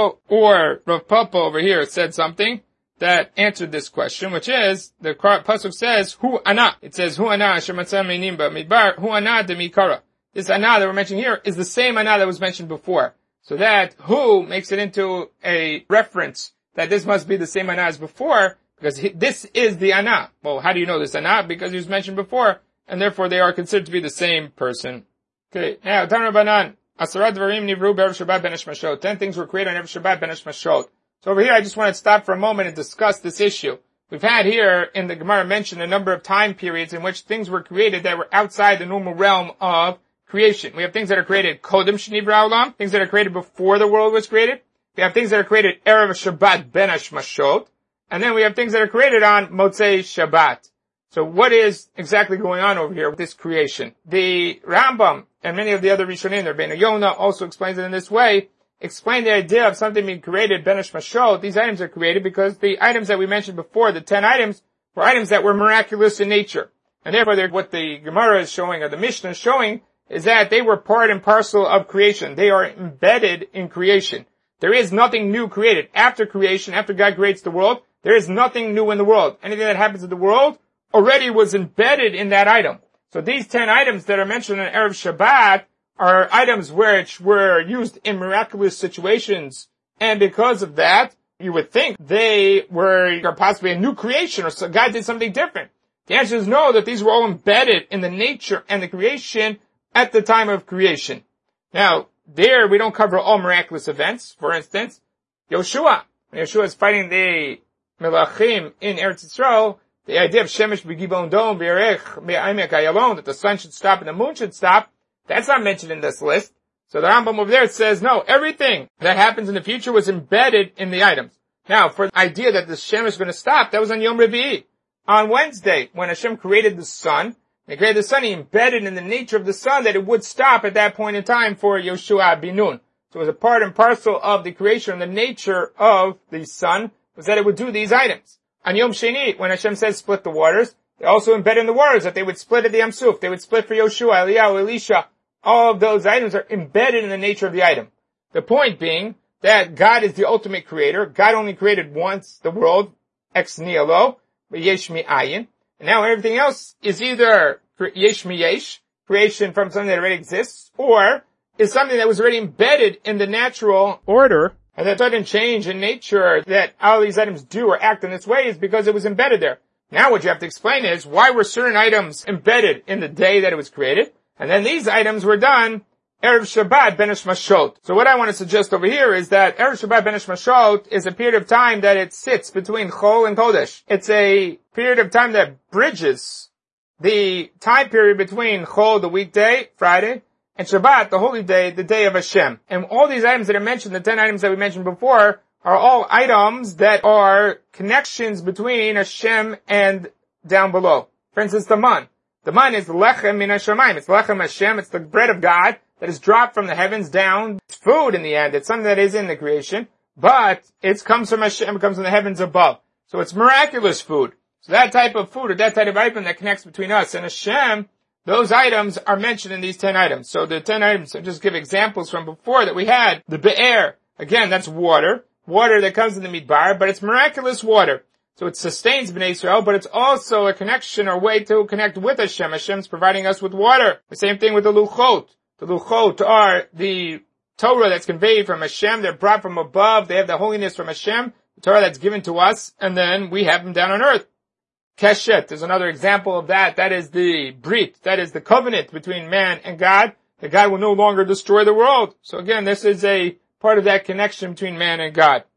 or Rav Papa over here said something that answered this question, which is, the pasuk says, Hu ana. It says, Hu ana, asher matzah me'nim ba'midbar, Hu ana de mikara. This ana that we're mentioning here is the same ana that was mentioned before. So that Hu makes it into a reference that this must be the same ana as before, because this is the ana. Well, how do you know this ana? Because he was mentioned before, and therefore they are considered to be the same person. Okay, now, Tan Rabbanan, Asara Dvarim Nivru Be'erev Shabbat Ben Mashot. 10 things were created on Erev Shabbat Ben Mashot. So over here, I just want to stop for a moment and discuss this issue. We've had here in the Gemara mentioned a number of time periods in which things were created that were outside the normal realm of creation. We have things that are created Kodem Shnivra Olam, things that are created before the world was created. We have things that are created Erev Shabbat Ben Mashot. And then we have things that are created on Motzei Shabbat. So what is exactly going on over here with this creation? The Rambam and many of the other Rishonim, the Rabbeinu Yonah also explains it in this way, explain the idea of something being created, Ben Mashot. These items are created because the items that we mentioned before, the 10 items, were items that were miraculous in nature. And therefore, what the Gemara is showing, or the Mishnah is showing, is that they were part and parcel of creation. They are embedded in creation. There is nothing new created. After creation, after God creates the world, there is nothing new in the world. Anything that happens in the world already was embedded in that item. So these 10 items that are mentioned in Erev Shabbat are items which were used in miraculous situations, and because of that, you would think they were possibly a new creation, or so God did something different. The answer is no, that these were all embedded in the nature and the creation at the time of creation. Now, there we don't cover all miraculous events. For instance, Yoshua. When Yoshua is fighting the Melachim in Eretz Yisrael, the idea of Shemesh b'gibon dom v'yerech me'amek ayalon, that the sun should stop and the moon should stop, that's not mentioned in this list. So the Rambam over there says, no, everything that happens in the future was embedded in the items. Now, for the idea that the Shemesh is going to stop, that was on Yom Revi'i. On Wednesday, when Hashem created the sun, He created the sun, He embedded in the nature of the sun that it would stop at that point in time for Yoshua bin Nun. So it was a part and parcel of the creation and the nature of the sun was that it would do these items. On Yom Sheni, when Hashem says split the waters, they also embedded in the waters that they would split at the Yam Suf. They would split for Yoshua, Eliyahu, Elisha. All of those items are embedded in the nature of the item. The point being that God is the ultimate creator. God only created once the world, ex nihilo, yesh mi'ayin. And now everything else is either yesh mi'yesh, creation from something that already exists, or is something that was already embedded in the natural order, and that doesn't change in nature, that all these items do or act in this way is because it was embedded there. Now what you have to explain is, why were certain items embedded in the day that it was created, and then these items were done Erev Shabbat Ben Mashot. So what I want to suggest over here is that Erev Shabbat Ben Mashot is a period of time that it sits between Chol and Kodesh. It's a period of time that bridges the time period between Chol, the weekday, Friday, and Shabbat, the holy day, the day of Hashem. And all these items that are mentioned, the 10 items that we mentioned before, are all items that are connections between Hashem and down below. For instance, the man. The man is lechem min hashamayim. It's lechem Hashem. It's the bread of God that is dropped from the heavens down. It's food in the end. It's something that is in the creation, but it comes from Hashem. It comes from the heavens above. So it's miraculous food. So that type of food, or that type of item that connects between us and Hashem, those items are mentioned in these 10 items. So the 10 items, I'll just give examples from before that we had. The be'er, again, that's water. Water that comes in the midbar, but it's miraculous water. So it sustains Bnei Israel, but it's also a connection or way to connect with Hashem. Hashem's providing us with water. The same thing with the Luchot. The Luchot are the Torah that's conveyed from Hashem. They're brought from above. They have the holiness from Hashem. The Torah that's given to us, and then we have them down on earth. Keshet is another example of that. That is the Brit. That is the covenant between man and God. That God will no longer destroy the world. So again, this is a part of that connection between man and God.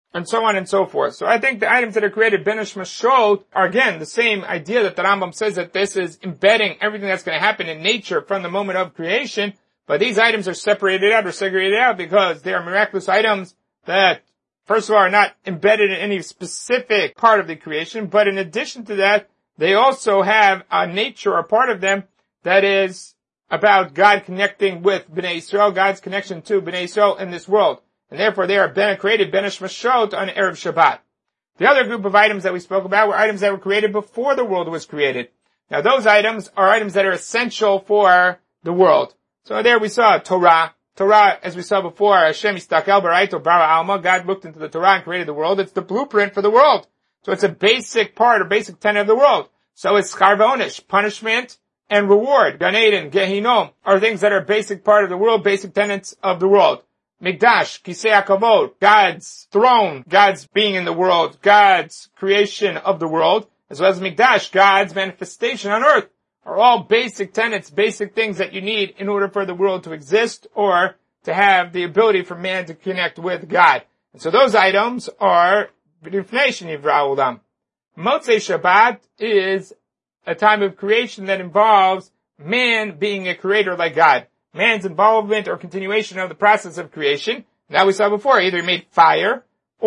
and so on and so forth. So I think the items that are created ben hashmashot are again the same idea that the Rambam says that this is embedding everything that's going to happen in nature from the moment of creation. But these items are separated out or segregated out because they are miraculous items that, first of all, are not embedded in any specific part of the creation. But in addition to that, they also have a nature or part of them that is about God connecting with Bnei Yisrael, God's connection to Bnei Yisrael in this world. And therefore they are created ben hashmashot on Erev Shabbat. The other group of items that we spoke about were items that were created before the world was created. Now those items are items that are essential for the world. So there we saw Torah. Torah, as we saw before, Hashem istakel baraito bara alma. God looked into the Torah and created the world. It's the blueprint for the world. So it's a basic part or basic tenet of the world. So it's schar v'onish, punishment and reward. Gan Eden, Gehinom, are things that are basic part of the world, basic tenets of the world. Mikdash, Kisei HaKavod, God's throne, God's being in the world, God's creation of the world, as well as Mikdash, God's manifestation on earth, are all basic tenets, basic things that you need in order for the world to exist or to have the ability for man to connect with God. And so those items are B'nifnei Shenivra Olam. Motzei Shabbat is a time of creation that involves man being a creator like God. Man's involvement or continuation of the process of creation. Now we saw before, either he made fire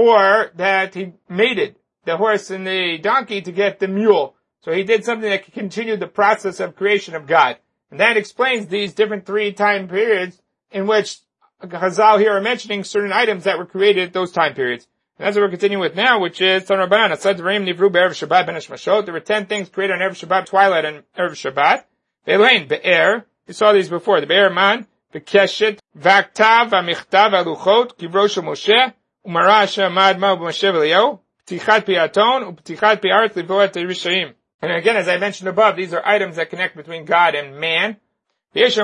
or that he mated the horse and the donkey to get the mule. So he did something that continued the process of creation of God. And that explains these different 3 time periods in which Chazal here are mentioning certain items that were created at those time periods. And that's what we're continuing with now, which is Tan Rabbanan, Asad Dvarim Nivru Be'erev Shabbat Ben Hashmashot. There were 10 things created on Erev Shabbat, twilight and Erev Shabbat. Be'elain, Be'er. We saw these before. The Be'er Man, Be'keshet, V'aktav, V'amichtav, V'aluchot, Kivro Shel Moshe, Umara Hashem Mad Ma B'Moshe V'Eliyahu, P'tichat Pi'aton, U'p'tichat Pi'aret Livoet Rishayim. And again, as I mentioned above, these are items that connect between God and man. There are some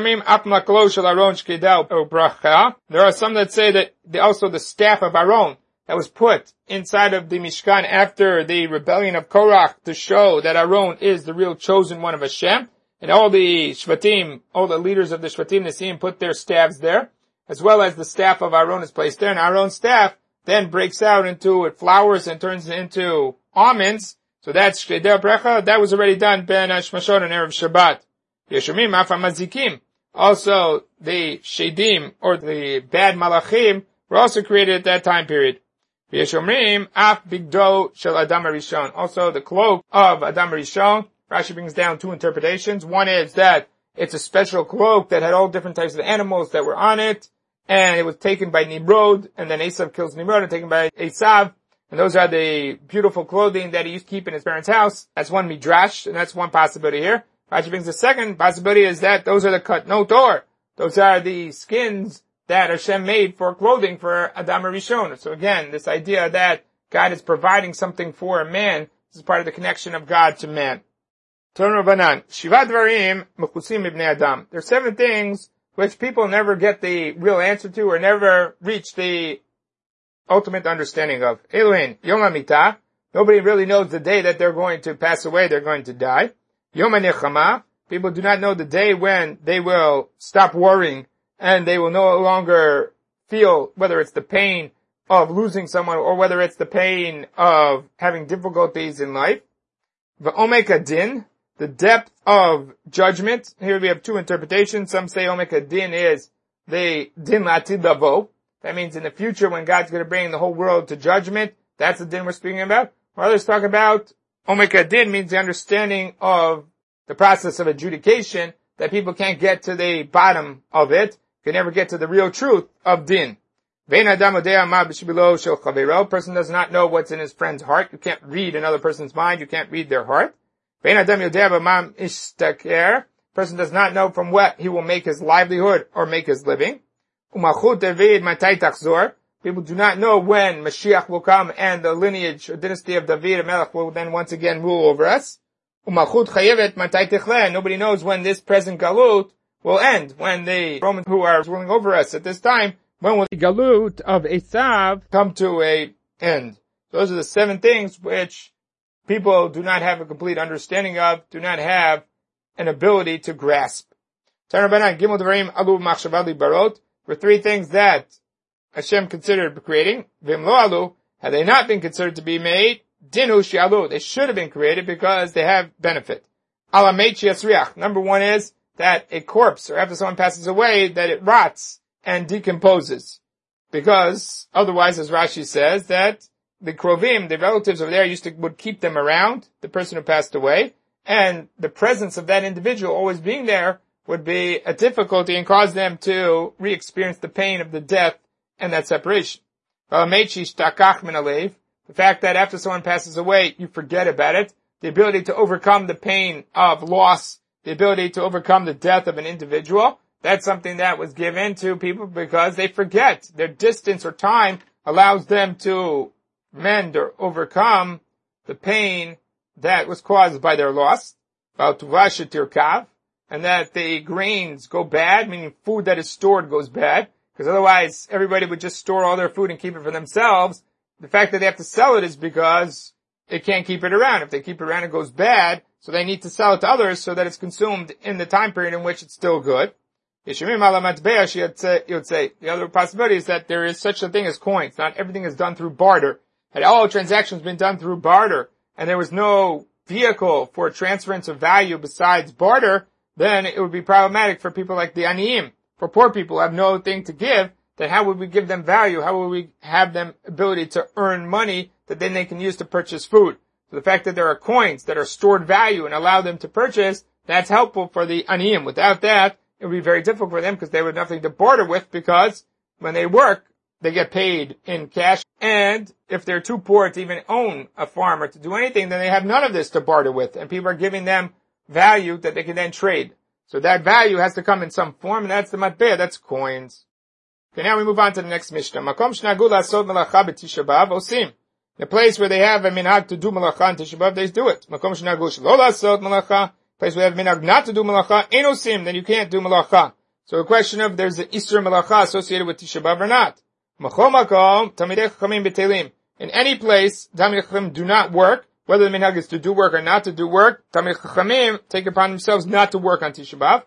that say that also the staff of Aaron that was put inside of the Mishkan after the rebellion of Korach to show that Aaron is the real chosen one of Hashem. And all the Shvatim, all the leaders of the Shvatim, they see him put their staffs there, as well as the staff of Aaron is placed there. And Aaron's staff then breaks out into, it flowers and turns into almonds. So that's Shkedei Brecha. That was already done Ben Hashmashot and Erev Shabbat. Yeshomim Afam Mazikim. Also, the Shedim, or the bad Malachim, were also created at that time period. Yeshomim Af Bigdo Shel Adam Rishon. Also, the cloak of Adam Rishon. Rashi brings down 2 interpretations. One is that it's a special cloak that had all different types of animals that were on it, and it was taken by Nimrod, and then Esav kills Nimrod and taken by Esav. And those are the beautiful clothing that he used to keep in his parents' house. That's one midrash, and that's one possibility here. Rashi brings the second possibility is that those are the katnot or. Those are the skins that Hashem made for clothing for Adam Rishon. So again, this idea that God is providing something for a man, this is part of the connection of God to man. There are 7 things which people never get the real answer to or never reach the ultimate understanding of. Elohim, Yom HaMitah. Nobody really knows the day that they're going to pass away, they're going to die. Yom HaNechama. People do not know the day when they will stop worrying and they will no longer feel whether it's the pain of losing someone or whether it's the pain of having difficulties in life. V'omek Adin. The depth of judgment. Here we have 2 interpretations. Some say Omek Adin is the Din Latid Lavo. That means in the future when God's going to bring the whole world to judgment, that's the din we're speaking about. Or others talk about Omek Adin means the understanding of the process of adjudication, that people can't get to the bottom of it, can never get to the real truth of din. Person does not know what's in his friend's heart. You can't read another person's mind. You can't read their heart. Person does not know from what he will make his livelihood or make his living. People do not know when Mashiach will come and the lineage or dynasty of David and Melech will then once again rule over us. Nobody knows when this present galut will end, when the Romans who are ruling over us at this time, when will the galut of Esav come to an end? Those are the 7 things which people do not have a complete understanding of, do not have an ability to grasp. Were 3 things that Hashem considered creating. Vim lo alu, Had they not been considered to be made, dinu shi'alu, they should have been created because they have benefit. Alameit yasriach. Number one is that a corpse, or after someone passes away, that it rots and decomposes. Because otherwise, as Rashi says, that the krovim, the relatives over there, would keep them around, the person who passed away, and the presence of that individual always being there would be a difficulty and cause them to re-experience the pain of the death and that separation. The fact that after someone passes away, you forget about it, the ability to overcome the pain of loss, the ability to overcome the death of an individual, that's something that was given to people because they forget. Their distance or time allows them to mend or overcome the pain that was caused by their loss. And that the grains go bad, meaning food that is stored goes bad, because otherwise everybody would just store all their food and keep it for themselves. The fact that they have to sell it is because they can't keep it around. If they keep it around, it goes bad, so they need to sell it to others so that it's consumed in the time period in which it's still good. You'd say, the other possibility is that there is such a thing as coins. Not everything is done through barter. Had all transactions been done through barter, and there was no vehicle for transference of value besides barter, then it would be problematic for people like the aniyim. For poor people who have no thing to give, then how would we give them value? How would we have them ability to earn money that then they can use to purchase food? So the fact that there are coins that are stored value and allow them to purchase, that's helpful for the aniyim. Without that, it would be very difficult for them because they would have nothing to barter with, because when they work, they get paid in cash. And if they're too poor to even own a farm or to do anything, then they have none of this to barter with. And people are giving them value that they can then trade. So that value has to come in some form, and that's the matbeh, that's coins. Okay, now we move on to the next Mishnah. Makom shnagu la'asod melacha b'Tisha B'Av osim. The place where they have a minhag to do melacha on Tisha B'Av, they do it. Makom shnagu shelo la'asod melacha. Place where they have minhag not to do melacha, ein osim, then you can't do melacha. So a question of there's an Isur melacha associated with Tisha B'Av or not. Machom makom tamidei chachamim b'telim. In any place, tamidei chachamim do not work. Whether the minhag is to do work or not to do work, Tamid Chachamim take upon themselves not to work on Tisha B'Av.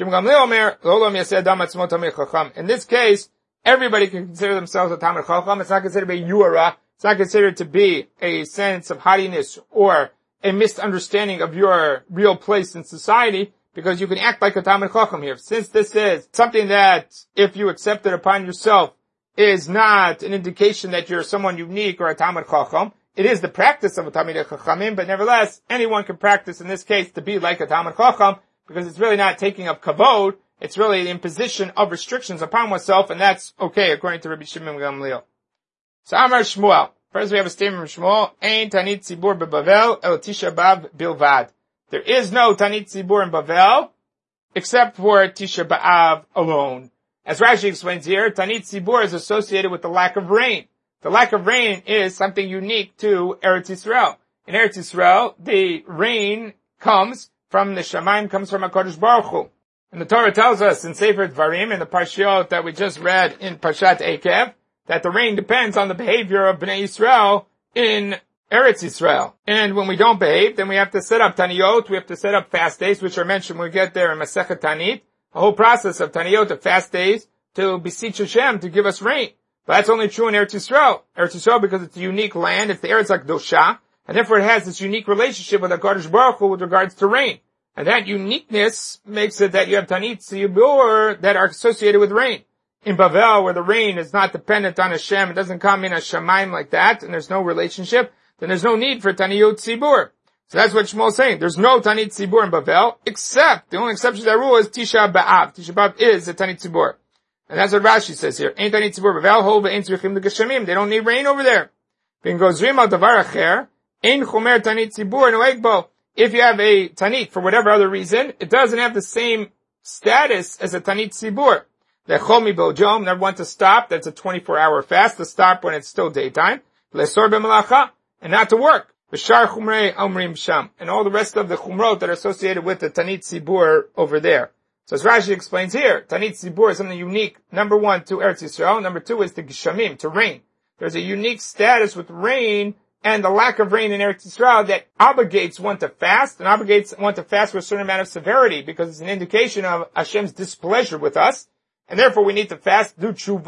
In this case, everybody can consider themselves a Tamid Chacham. It's not considered a Yuara. It's not considered to be a sense of haughtiness or a misunderstanding of your real place in society, because you can act like a Tamid Chacham here. Since this is something that, if you accept it upon yourself, is not an indication that you're someone unique or a Tamid Chacham. It is the practice of a Talmidei Chachamim, but nevertheless, anyone can practice in this case to be like a Talmid Chacham, because it's really not taking up kavod, it's really the imposition of restrictions upon oneself, and that's okay, according to Rabbi Shimon Gamliel. So Amar Shmuel. First we have a statement from Shmuel, Ein Tanit Tzibur beBavel el Tisha B'Av bilvad. There is no Tanit Tzibur in Bavel, except for Tisha B'Av alone. As Rashi explains here, Tanit Tzibur is associated with the lack of rain. The lack of rain is something unique to Eretz Yisrael. In Eretz Yisrael, the rain comes from the Shamayim, comes from HaKadosh Baruch Hu. And the Torah tells us in Sefer Dvarim, in the Parshiot that we just read in Parshat Ekev, that the rain depends on the behavior of Bnei Yisrael in Eretz Yisrael. And when we don't behave, then we have to set up Taniyot, we have to set up fast days, which are mentioned when we get there in Masechet Tanit, a whole process of Taniyot, of fast days, to beseech Hashem to give us rain. But that's only true in Eretz Yisrael. Eretz Yisrael, because it's a unique land, it's the Eretz HaKdosha, and therefore it has this unique relationship with HaKadosh Baruch Hu with regards to rain. And that uniqueness makes it that you have Tanit Tzibur that are associated with rain. In Bavel, where the rain is not dependent on Hashem, it doesn't come in a Shamayim like that, and there's no relationship, then there's no need for Taniyot Tzibur. So that's what Shmuel is saying. There's no Tanit Tzibur in Bavel, except, the only exception to that rule is Tisha B'Av. Tisha B'Av is a Tanit Tzibur. And that's what Rashi says here. Ain't Tanit Tzibur Bavel, ho ve'ein tzrichim l'geshamim. They don't need rain over there. V'in gozrim al davar acher, ein chomer Tanit Tzibur noeg bo. If you have a Tanit for whatever other reason, it doesn't have the same status as a Tanit Tzibur. Lechol mi bojom, never want to stop. That's a 24-hour fast, to stop when it's still daytime. Lesor b'melacha, and not to work. B'shar chumrei omrim sham. And all the rest of the chumrot that are associated with the Tanit Tzibur over there. So as Rashi explains here, Tanit Tzibur is something unique, number one, to Eretz Yisrael. Number two is the Geshamim, to rain. There's a unique status with rain and the lack of rain in Eretz Yisrael that obligates one to fast, and obligates one to fast with a certain amount of severity, because it's an indication of Hashem's displeasure with us. And therefore we need to fast, do tshuva,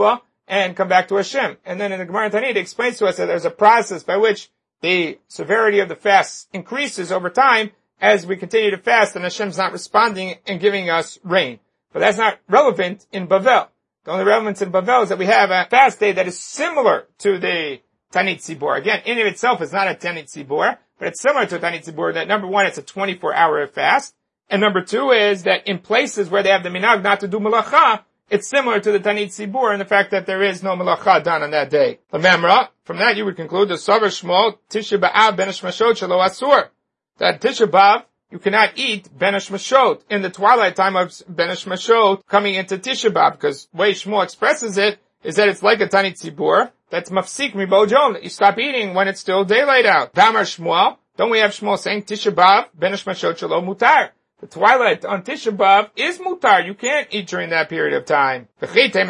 and come back to Hashem. And then in the Gemara Tanit, it explains to us that there's a process by which the severity of the fast increases over time as we continue to fast and Hashem's not responding and giving us rain. But that's not relevant in Bavel. The only relevance in Bavel is that we have a fast day that is similar to the Tanit Tzibor. Again, in and of itself is not a Tanit Tzibor, but it's similar to a Tanit Tzibor that number one, it's a 24-hour fast. And number two is that in places where they have the minhag not to do melacha, it's similar to the Tanit Tzibor in the fact that there is no melacha done on that day. Lememra, from that you would conclude the Savar Shmuel Tisha B'Av Ben Hashmashot Shelo Asur. That Tisha B'Av, you cannot eat Ben Hashmashot in the twilight time of Ben Hashmashot coming into Tisha B'Av, because the way Shmuel expresses it is that it's like a Tanit Tzibor, that's mafsik mibojom, that you stop eating when it's still daylight out. Damar Shmuel, don't we have Shmuel saying Tisha B'Av Ben Hashmashot Shelo Mutar? The twilight on Tisha B'Av is mutar. You can't eat during that period of time. So what do you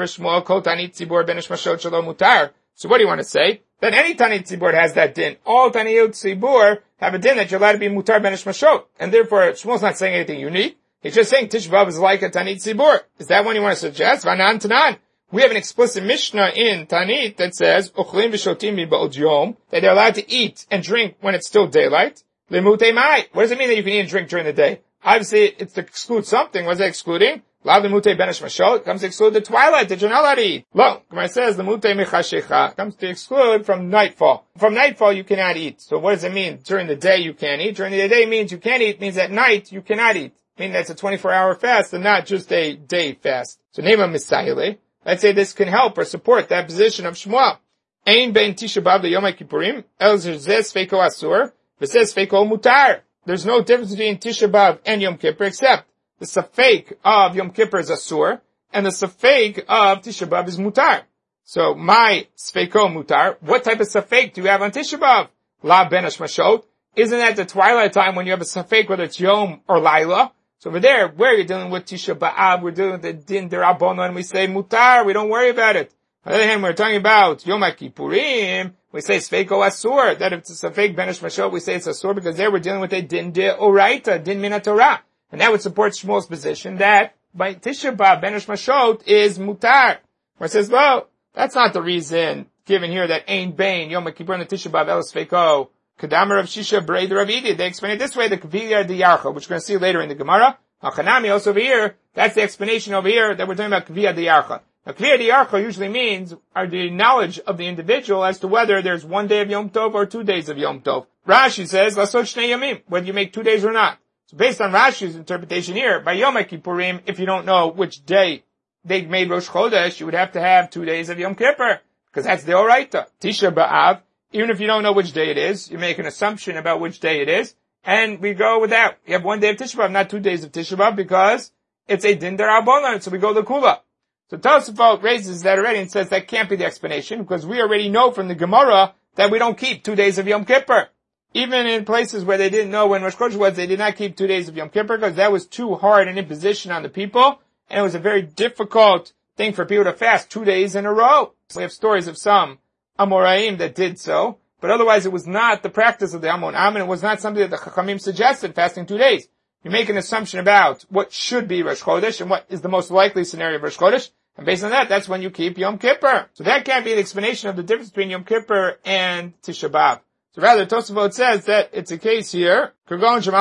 want to say? That any Tanit Tzibor has that din. All Tanit Tzibor have a din that you're allowed to be mutar ben Hashmashot. And therefore, Shmuel's not saying anything unique. He's just saying Tisha B'Av is like a Tanit Tzibor. Is that one you want to suggest? Vanan Tanan. We have an explicit Mishnah in Tanit that says, Uchlim v'shotim b'od yom, that they're allowed to eat and drink when it's still daylight. Limutei mai. What does it mean that you can eat and drink during the day? Obviously, it's to exclude something. What is that excluding? La limutei ben hashmashot comes to exclude the twilight that you're not allowed to eat. Lo, Gemara says limutei michashecha comes to exclude from nightfall. From nightfall you cannot eat. So what does it mean? During the day you can't eat. During the day means you can't eat. Means at night you cannot eat. Meaning that's a 24-hour fast and not just a day fast. So name a misayile. Let's say this can help or support that position of Shmuel. Ein ben Tisha B'Av leYom HaKippurim el zeh sfeiko asur. There's no difference between Tisha B'Av and Yom Kippur except the safek of Yom Kippur is asur and the safek of Tisha B'Av is mutar. So my sfeiko mutar, what type of safek do you have on Tisha B'Av? La ben hashmashot. Isn't that the twilight time when you have a safek whether it's Yom or Laila? So over there, where you're dealing with Tisha B'Av, we're dealing with the din derabbanan and we say mutar, we don't worry about it. On the other hand, we're talking about Yom HaKippurim, we say Sfeiko Asur, that if it's a fake Ben Hashmashot, we say it's Asur, because there we're dealing with a Din De Oraita, Din Min Torah. And that would support Shmuel's position that by Tisha B'Av, Ben Hashmashot is Mutar. Where it says, well, that's not the reason given here that Ein Bain, Yom HaKippurim, the Tisha B'Av, El Sfeiko, Kedamar of Shisha, Brei Rav Idi. They explain it this way, the Kaviyah Diyarcha, which we're going to see later in the Gemara. Hachanami also over here, that's the explanation over here that we're talking about Kaviyah Diyarcha. Now, Kaviyah Diyarcha usually means the knowledge of the individual as to whether there's 1 day of Yom Tov or 2 days of Yom Tov. Rashi says, Lasot Shnei Yamim, whether you make 2 days or not. So based on Rashi's interpretation here, by Yom HaKippurim, if you don't know which day they made Rosh Chodesh, you would have to have 2 days of Yom Kippur, because that's the Oraita. Tisha B'Av, even if you don't know which day it is, you make an assumption about which day it is, and we go with that. You have 1 day of Tisha B'Av, not 2 days of Tisha B'Av, because it's a Din D'Rabbanan, so we go to Kula. So Tosafot raises that already and says that can't be the explanation, because we already know from the Gemara that we don't keep 2 days of Yom Kippur. Even in places where they didn't know when Rosh Chodesh was, they did not keep 2 days of Yom Kippur, because that was too hard an imposition on the people, and it was a very difficult thing for people to fast 2 days in a row. So we have stories of some Amoraim that did so, but otherwise it was not the practice of the Amon Am, and it was not something that the Chachamim suggested, fasting 2 days. You make an assumption about what should be Rosh Chodesh and what is the most likely scenario of Rosh Chodesh, and based on that, that's when you keep Yom Kippur. So that can't be the explanation of the difference between Yom Kippur and Tisha B'Av. So rather, Tosafot says that it's a case here, you're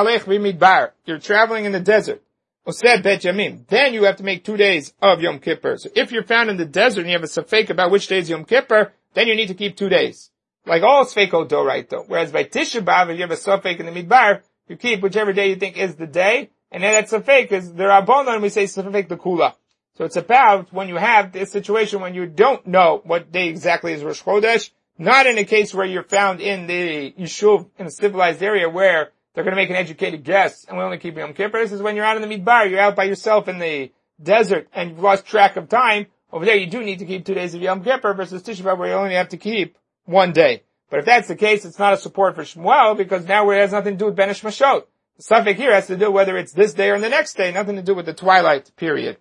traveling in the desert. Oseh Bet Yamim. Then you have to make 2 days of Yom Kippur. So if you're found in the desert and you have a safek about which day is Yom Kippur, then you need to keep 2 days. Like all sfeiko doraito. Whereas by Tisha B'Av, if you have a safek in the midbar, you keep whichever day you think is the day, and then that safek is the Rabbanan, and we say safek the Kula. So it's about when you have this situation when you don't know what day exactly is Rosh Chodesh, not in a case where you're found in the Yishuv, in a civilized area where they're going to make an educated guess, and we only keep Yom Kippur. This is when you're out in the Midbar, you're out by yourself in the desert, and you've lost track of time. Over there you do need to keep 2 days of Yom Kippur versus Tisha B'Av where you only have to keep 1 day. But if that's the case, it's not a support for Shmuel, because now it has nothing to do with Ben Hashmashot. The suffix here has to do whether it's this day or the next day, nothing to do with the twilight period.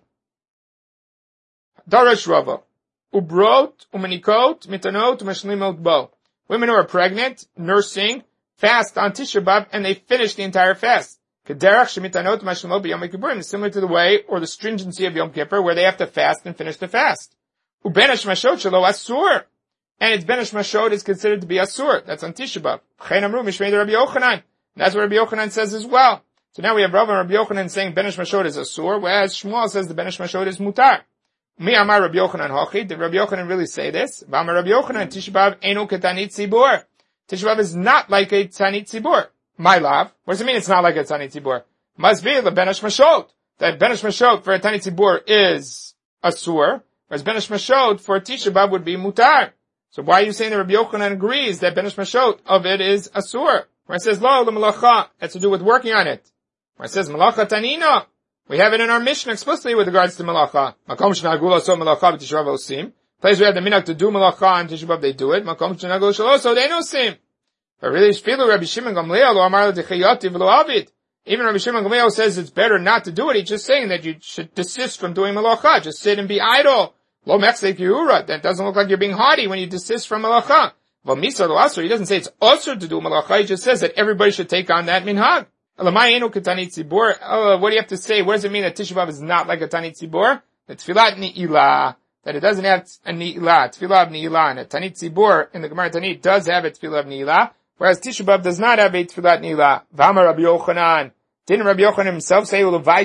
Darash Rava. Ubrot, umenikot, mitanot, umeshlimot bo. Women who are pregnant, nursing, fast on Tisha B'Av, and they finish the entire fast. Kederach shemitanot umeshlimot b'Yom Kippurim, similar to the way, or the stringency of Yom Kippur, where they have to fast and finish the fast. Uben Hashmashot Shelo Asur. And its Ben Hashmashot is considered to be Asur. That's on Tisha B'Av. Chen Amru Mishmei Rabbi Yochanan. That's what Rabbi Yochanan says as well. So now we have Rav and Rabbi Yochanan saying Ben Hashmashot is Asur, whereas Shmuel says the Ben Hashmashot is Mutar. Mi Amar Rabbi Yochanan Hochi. Did Rabbi Yochanan really say this? V'Amar Rabbi Yochanan Tisha B'Av Einu Ketanit Tzibur. Tisha B'Av is not like a Tanit Tzibur. My love. What does it mean it's not like a Tanit Tzibur? Must be the Ben Hashmashot. That Ben Hashmashot for a Tanit Tzibur is Asur, whereas Ben Hashmashot for a Tisha B'Av would be Mutar. So why are you saying that Rabbi Yochanan agrees that Ben Hashmashot of it is Asur? Where it says Lo L'Melacha, that's to do with working on it. Where it says Melacha Tanina, we have it in our Mishnah explicitly with regards to Melacha. Makom Shnagul Oso Melacha B'Tisha B'Av Osim. Place we have the minhag to do Melacha on Tisha B'Av, they do it. Makom Shnagul Shaloso, they no sim. But really, Shfilu Rabbi Shimon Gamliel Lo Amar L'Dechayati V'Lo Avid. Even Rabbi Shimon Gamliel says it's better not to do it. He's just saying that you should desist from doing Melacha. Just sit and be idle. Lo Mechsek Yura. That doesn't look like you're being haughty when you desist from Melacha. Well, Misa Lo Asur, he doesn't say it's also to do Melacha. He just says that everybody should take on that minhag. What do you have to say? What does it mean that Tisha B'Av is not like a Tanit Tzibur? The Tfilat Ni'ilah. That it doesn't have a Ni'ilah. Tfilah of Ni'ilah. And a Tanit Tzibur in the Gemara Tanit does have a Tfilah of Ni'ilah. Whereas Tisha B'Av does not have a Tfilat Ni'ilah. V'amar Rabbi Yochanan. Didn't Rabbi Yochanan himself say,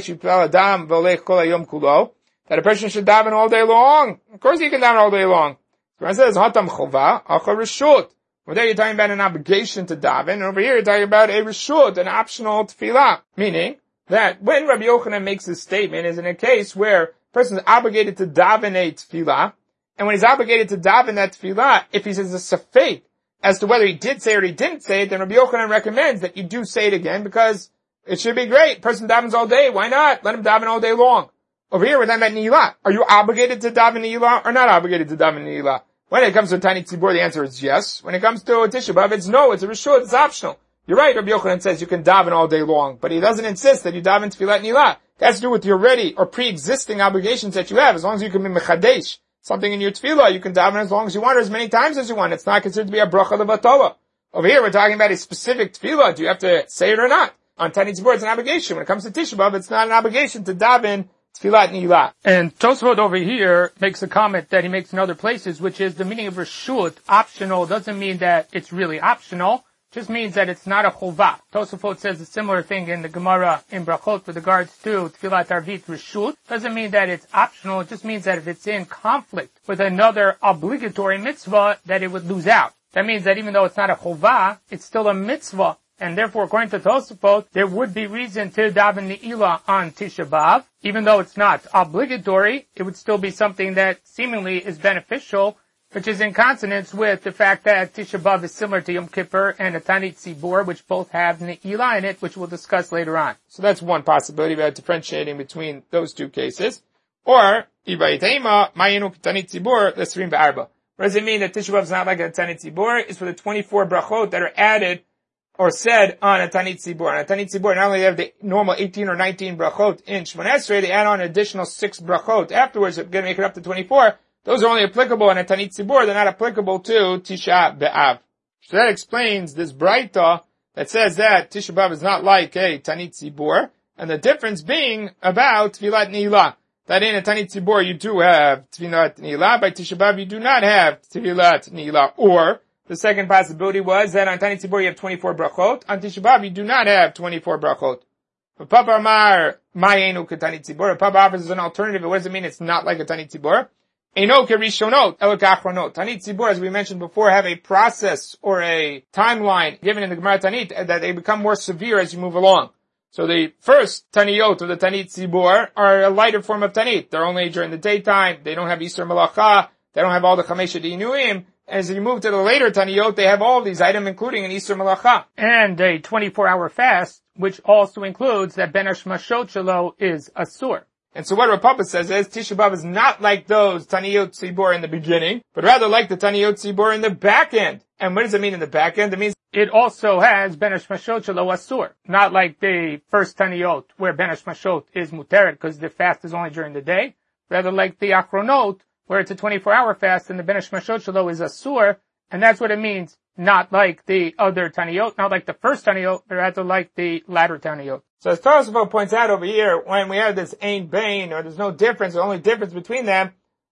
that a person should daven all day long? Of course he can daven all day long. So it says, Hatam Chova, Acha Reshut. Over there you're talking about an obligation to daven, and over here you're talking about a Reshut, an optional tefillah. Meaning, that when Rabbi Yochanan makes this statement is in a case where a person is obligated to daven a tefillah, and when he's obligated to daven that tefillah, if he says a safek as to whether he did say it or he didn't say it, then Rabbi Yochanan recommends that you do say it again, because it should be great. Person davens all day. Why not? Let him daven all day long. Over here, we're talking about Ni'ilah. Are you obligated to daven Ni'ilah or not obligated to daven Ni'ilah? When it comes to a tiny tzibur, the answer is yes. When it comes to a Tisha B'Av, it's no. It's a reshut. It's optional. You're right. Rabbi Yochanan says you can daven all day long, but he doesn't insist that you daven Tfilat Ni'ilah. That has to do with your ready or pre-existing obligations that you have. As long as you can be mechadesh something in your tefillah, you can daven as long as you want or as many times as you want. It's not considered to be a bracha levatova. Over here, we're talking about a specific tefillah. Do you have to say it or not? On Tani Tzibur, it's an obligation. When it comes to Tisha B'Av, it's not an obligation to daven Tfilat Ni'ilah. And Tosfot over here makes a comment that he makes in other places, which is the meaning of reshut, optional, doesn't mean that it's really optional, just means that it's not a chovah. Tosfot says a similar thing in the Gemara in Brachot with regards to Tfilat Arvit reshut. Doesn't mean that it's optional, it just means that if it's in conflict with another obligatory mitzvah, that it would lose out. That means that even though it's not a chovah, it's still a mitzvah. And therefore, according to Tosafot, there would be reason to daven Ni'ilah on Tisha B'Av. Even though it's not obligatory, it would still be something that seemingly is beneficial, which is in consonance with the fact that Tisha B'Av is similar to Yom Kippur and a Tanit Tzibur, which both have Ni'ilah in it, which we'll discuss later on. So that's one possibility about differentiating between those two cases. Or, Ibayitema, Mayinu Tanit Tzibur, Lesrim B'Arba. What does it mean that Tisha B'Av is not like a Tanit Tzibur? It's for the 24 brachot that are added or said on a Tanit Tzibur. On a Tanit Tzibur, not only have the normal 18 or 19 brachot in Shemon Esrei, they add on an additional 6 brachot. Afterwards, they're going to make it up to 24. Those are only applicable in a Tanit Tzibur. They're not applicable to Tisha B'Av. So that explains this Braita that says that Tisha B'Av is not like a Tanit Tzibur, and the difference being about Tfilat Ni'ilah. That in a Tanit Tzibur you do have Tfilat Ni'ilah, by Tisha B'Av you do not have Tfilat Ni'ilah. Or, the second possibility was that on Tanit Tzibur you have 24 brachot. On Tisha B'Av you do not have 24 brachot. But Papa Amar, Mayenu Tanit Tzibur. Papa offers an alternative. What does it mean it's not like a Tanit Tzibur? Eino kerishonot, elo kachronot. Tanit Tzibur, as we mentioned before, have a process or a timeline given in the Gemara Tanit that they become more severe as you move along. So the first Taniyot of the Tanit Tzibur are a lighter form of Tanit. They're only during the daytime. They don't have Isur Malacha. They don't have all the Chamesh Dinuim. As you move to the later Taniyot, they have all of these items, including an Isur Malacha. And a 24-hour fast, which also includes that Ben Hashmashot Shelo is Asur. And so what Rav Papa says is, Tisha B'Av is not like those Taniyot Tzibur in the beginning, but rather like the Taniyot Tzibur in the back end. And what does it mean in the back end? It means it also has Ben Hashmashot Shelo Asur. Not like the first Taniyot, where Ben Hashmashot is Muteret, because the fast is only during the day. Rather like the Achronot, where it's a 24-hour fast and the Ben Hashmashot Shelo is Asur, and that's what it means. Not like the other Taniyot, not like the first Taniyot, but rather like the latter Taniyot. So as Tosafot points out over here, when we have this Ein Bain, or there's no difference, the only difference between them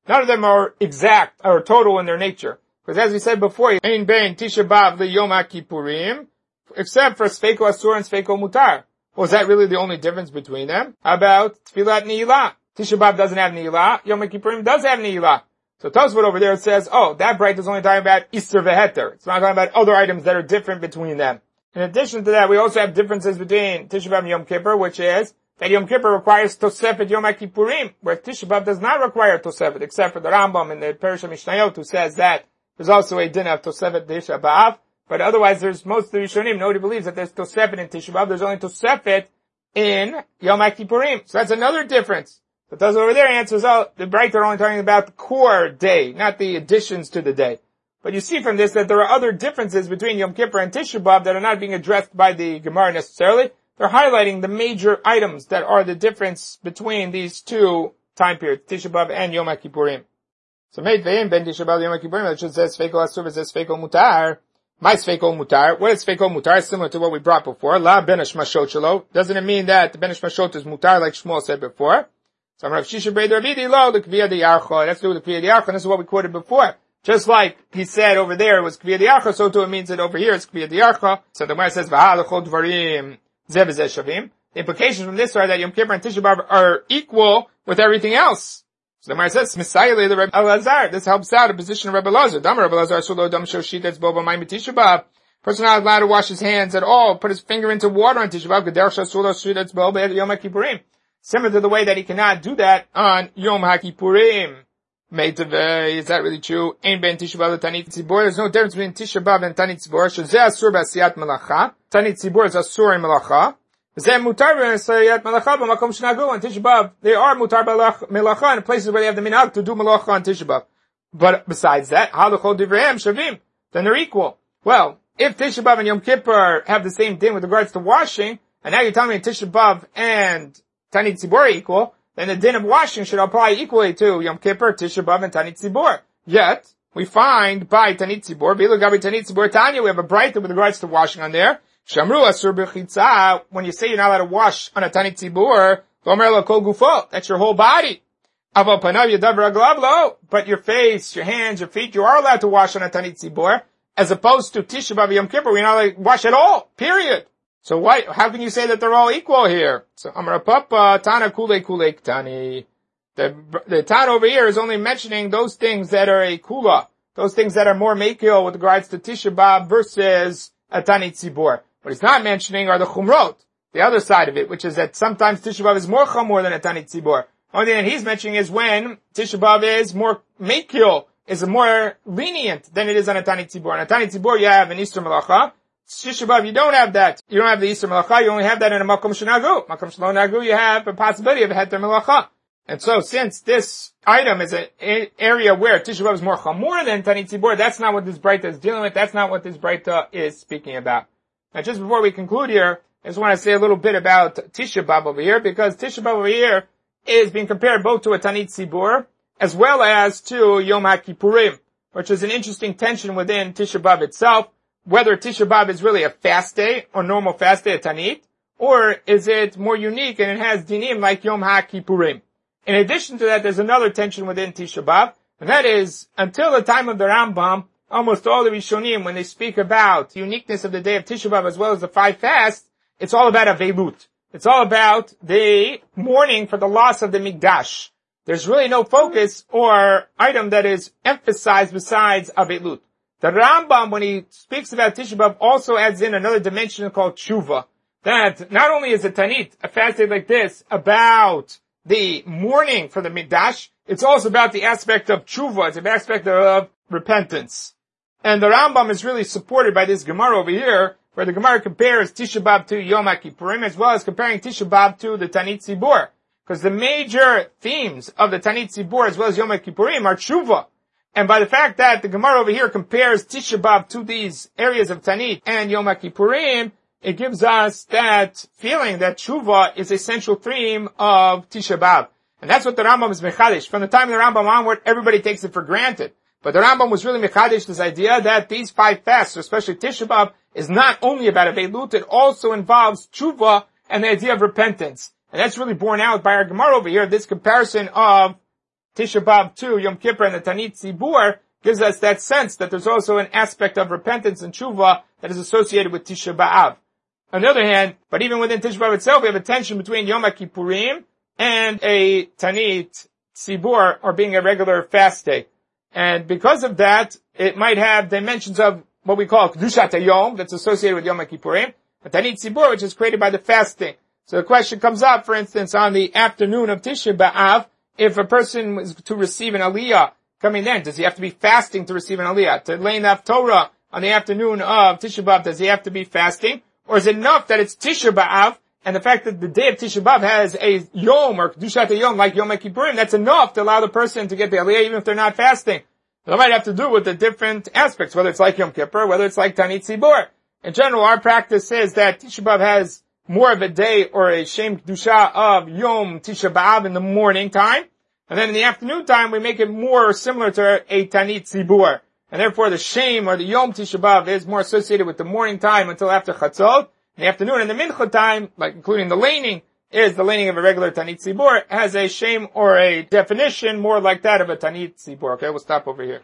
None of them are exact or total in their nature. Because as we said before, Ein Bein Tisha B'Av Yom HaKippurim, except for Sfeiko Asur and Sfeiko Mutar. Was that really the only difference between them? How about Tfilat Ni'ilah? Tisha B'Av doesn't have Ni'ilah, Yom HaKippurim does have Ni'ilah. So Tosfot over there says, oh, that bright is only talking about Isser Veheter. It's not talking about other items that are different between them. In addition to that, we also have differences between Tisha B'Av and Yom Kippur, which is that Yom Kippur requires Tosefet Yom HaKippurim, where Tisha B'Av does not require Tosefet, except for the Rambam in the Perush Mishnayot, who says that there's also a din of Tosefet Tisha B'Av, but otherwise there's most of the Rishonim, nobody believes that there's Tosefet in Tisha B'Av, there's only Tosefet in Yom HaKippurim. So that's another difference. So those over there answers out, the bright are only talking about the core day, not the additions to the day. But you see from this that there are other differences between Yom Kippur and Tisha B'Av that are not being addressed by the Gemara necessarily. They're highlighting the major items that are the difference between these two time periods, Tisha B'Av and Yom HaKippurim. So made ve'im ben Tisha B'Av Yom HaKippurim, it should say Sfeiko Asur, it says Sfeiko Mutar. My Sfeiko Mutar. What is Sfeiko Mutar? Similar to what we brought before. La ben Hashmashot shelo. Doesn't it mean that the ben Hashmashot is Mutar like Shmuel said before? So Rav Shisha Brei Rabidi lo, the Kviya D'Yarcha. That's to do with the Kviya D'Yarcha, and this is what we quoted before. Just like he said over there it was Kviya D'Yarcha, so too it means that over here it's Kviya D'Yarcha. So the Gemara says, V'ha l'chol dvarim zeh v'zeh shavim. The implications from this are that Yom Kippur and Tisha B'Av are equal with everything else. So the Gemara says, Misayele the Rebbe Elazar. This helps out a position of Rebbe Elazar. Dam Rebbe Elazar sulo dam shoshit that's boba mayim Tisha B'Av. Person not allowed to wash his hands at all, put his finger into water on Tisha B'Av, G'derech shasulo shit that's boba Yom HaKippurim. Similar to the way that he cannot do that on Yom HaKippurim. Is that really true? Ein ben Tisha B'Av Tanit Tzibor. There's no difference between Tisha B'Av and Tanit Tzibor. Shezeh asur b'asiyat melacha. Tanit Tzibor is asur in melacha. Zeh mutar b'asiyat melacha b'makom shnagu on Tisha B'Av. They are mutar melacha in places where they have the minhag to do melacha on Tisha B'Av. But besides that, halachol divreim shavim. Then they're equal. Well, if Tisha B'Av and Yom Kippur have the same din with regards to washing, and now you're telling me Tisha B'Av and Tanit Tzibor are equal, then the din of washing should apply equally to Yom Kippur, Tisha B'Av, and Tanit Tzibor. Yet, we find by Tanit Tzibor, Bilu Gabi Tanit Tzibor Tanya, we have a brighter with regards to washing on there. Shamru Asur B'chitza, when you say you're not allowed to wash on a Tanit Tzibor, Gomer Lo Kol Gufo, that's your whole body. Aval Panav Yadav Raglav Lo, but your face, your hands, your feet, you are allowed to wash on a Tanit Tzibor, as opposed to Tisha B'Av Yom Kippur, we're not allowed to wash at all, period. So how can you say that they're all equal here? So Amar Papa, Tana Kule Kule Ktani. The Tana over here is only mentioning those things that are a Kula, those things that are more Mekil with regards to Tisha B'Av versus a Tanit Tzibor. What he's not mentioning are the Chumrot, the other side of it, which is that sometimes Tisha B'Av is more Chamor than a Tanit Tzibor. Only thing that he's mentioning is when Tisha B'Av is more Mekil, is more lenient than it is on a Tanit Tzibor. On a Tanit Tzibor you have an Easter Melacha. Tisha B'Av, you don't have that. You don't have the Easter Melacha. You only have that in a Makom Shenagu. Makom Shelo Nagu, you have a possibility of a Heter Melacha. And so, since this item is an area where Tisha B'Av is more Chamor than Tanit Tzibor, that's not what this Breita is dealing with. That's not what this Breita is speaking about. Now, just before we conclude here, I just want to say a little bit about Tisha B'Av over here, because Tisha B'Av over here is being compared both to a Tanit Tzibor, as well as to Yom HaKippurim, which is an interesting tension within Tisha B'Av itself. Whether Tisha B'Av is really a fast day, or normal fast day, a Tanit, or is it more unique and it has dinim like Yom HaKippurim. In addition to that, there's another tension within Tisha B'Av, and that is, until the time of the Rambam, almost all the Rishonim, when they speak about the uniqueness of the day of Tisha B'Av as well as the 5 fasts, it's all about Avelut. It's all about the mourning for the loss of the Mikdash. There's really no focus or item that is emphasized besides Avelut. The Rambam, when he speaks about Tisha B'Av, also adds in another dimension called Tshuva. That not only is a Tanit, a fast day like this, about the mourning for the Mikdash, it's also about the aspect of Tshuva, it's an aspect of repentance. And the Rambam is really supported by this Gemara over here, where the Gemara compares Tisha B'Av to Yom HaKippurim, as well as comparing Tisha B'Av to the Tanit Tzibor. Because the major themes of the Tanit Tzibor, as well as Yom HaKippurim, are Tshuva. And by the fact that the Gemara over here compares Tisha B'Av to these areas of Tanit and Yom HaKippurim, it gives us that feeling that Tshuva is a central theme of Tisha B'Av. And that's what the Rambam is mechadish. From the time of the Rambam onward, everybody takes it for granted. But the Rambam was really mechadish this idea that these 5 fasts, especially Tisha B'Av, is not only about Avelut, it also involves Tshuva and the idea of repentance. And that's really borne out by our Gemara over here, this comparison of Tisha B'Av to Yom Kippur and the Tanit Tzibur gives us that sense that there's also an aspect of repentance and tshuva that is associated with Tisha B'Av. On the other hand, but even within Tisha B'Av itself, we have a tension between Yom Kippurim and a Tanit Tzibur, or being a regular fast day. And because of that, it might have dimensions of what we call Kedushat HaYom, that's associated with Yom Kippurim, a Tanit Tzibur, which is created by the fasting. So the question comes up, for instance, on the afternoon of Tisha B'Av, if a person was to receive an Aliyah coming then, does he have to be fasting to receive an Aliyah? To lay enough Torah on the afternoon of Tisha B'Av, does he have to be fasting? Or is it enough that it's Tisha B'Av, and the fact that the day of Tisha B'Av has a Yom, or Kedushat HaYom, like Yom Kippurim, that's enough to allow the person to get the Aliyah even if they're not fasting? That might have to do with the different aspects, whether it's like Yom Kippur, whether it's like Tanit Tzibur. In general, our practice is that Tisha B'Av has more of a day or a Shem Kedusha of Yom Tisha B'Av in the morning time. And then in the afternoon time, we make it more similar to a Tanit Tzibur. And therefore the Shem or the Yom Tisha B'Av is more associated with the morning time until after Chatzot. In the afternoon and the Mincha time, like including the laning, is the laning of a regular Tanit Tzibur, has a Shem or a definition more like that of a Tanit Tzibur. Okay, we'll stop over here.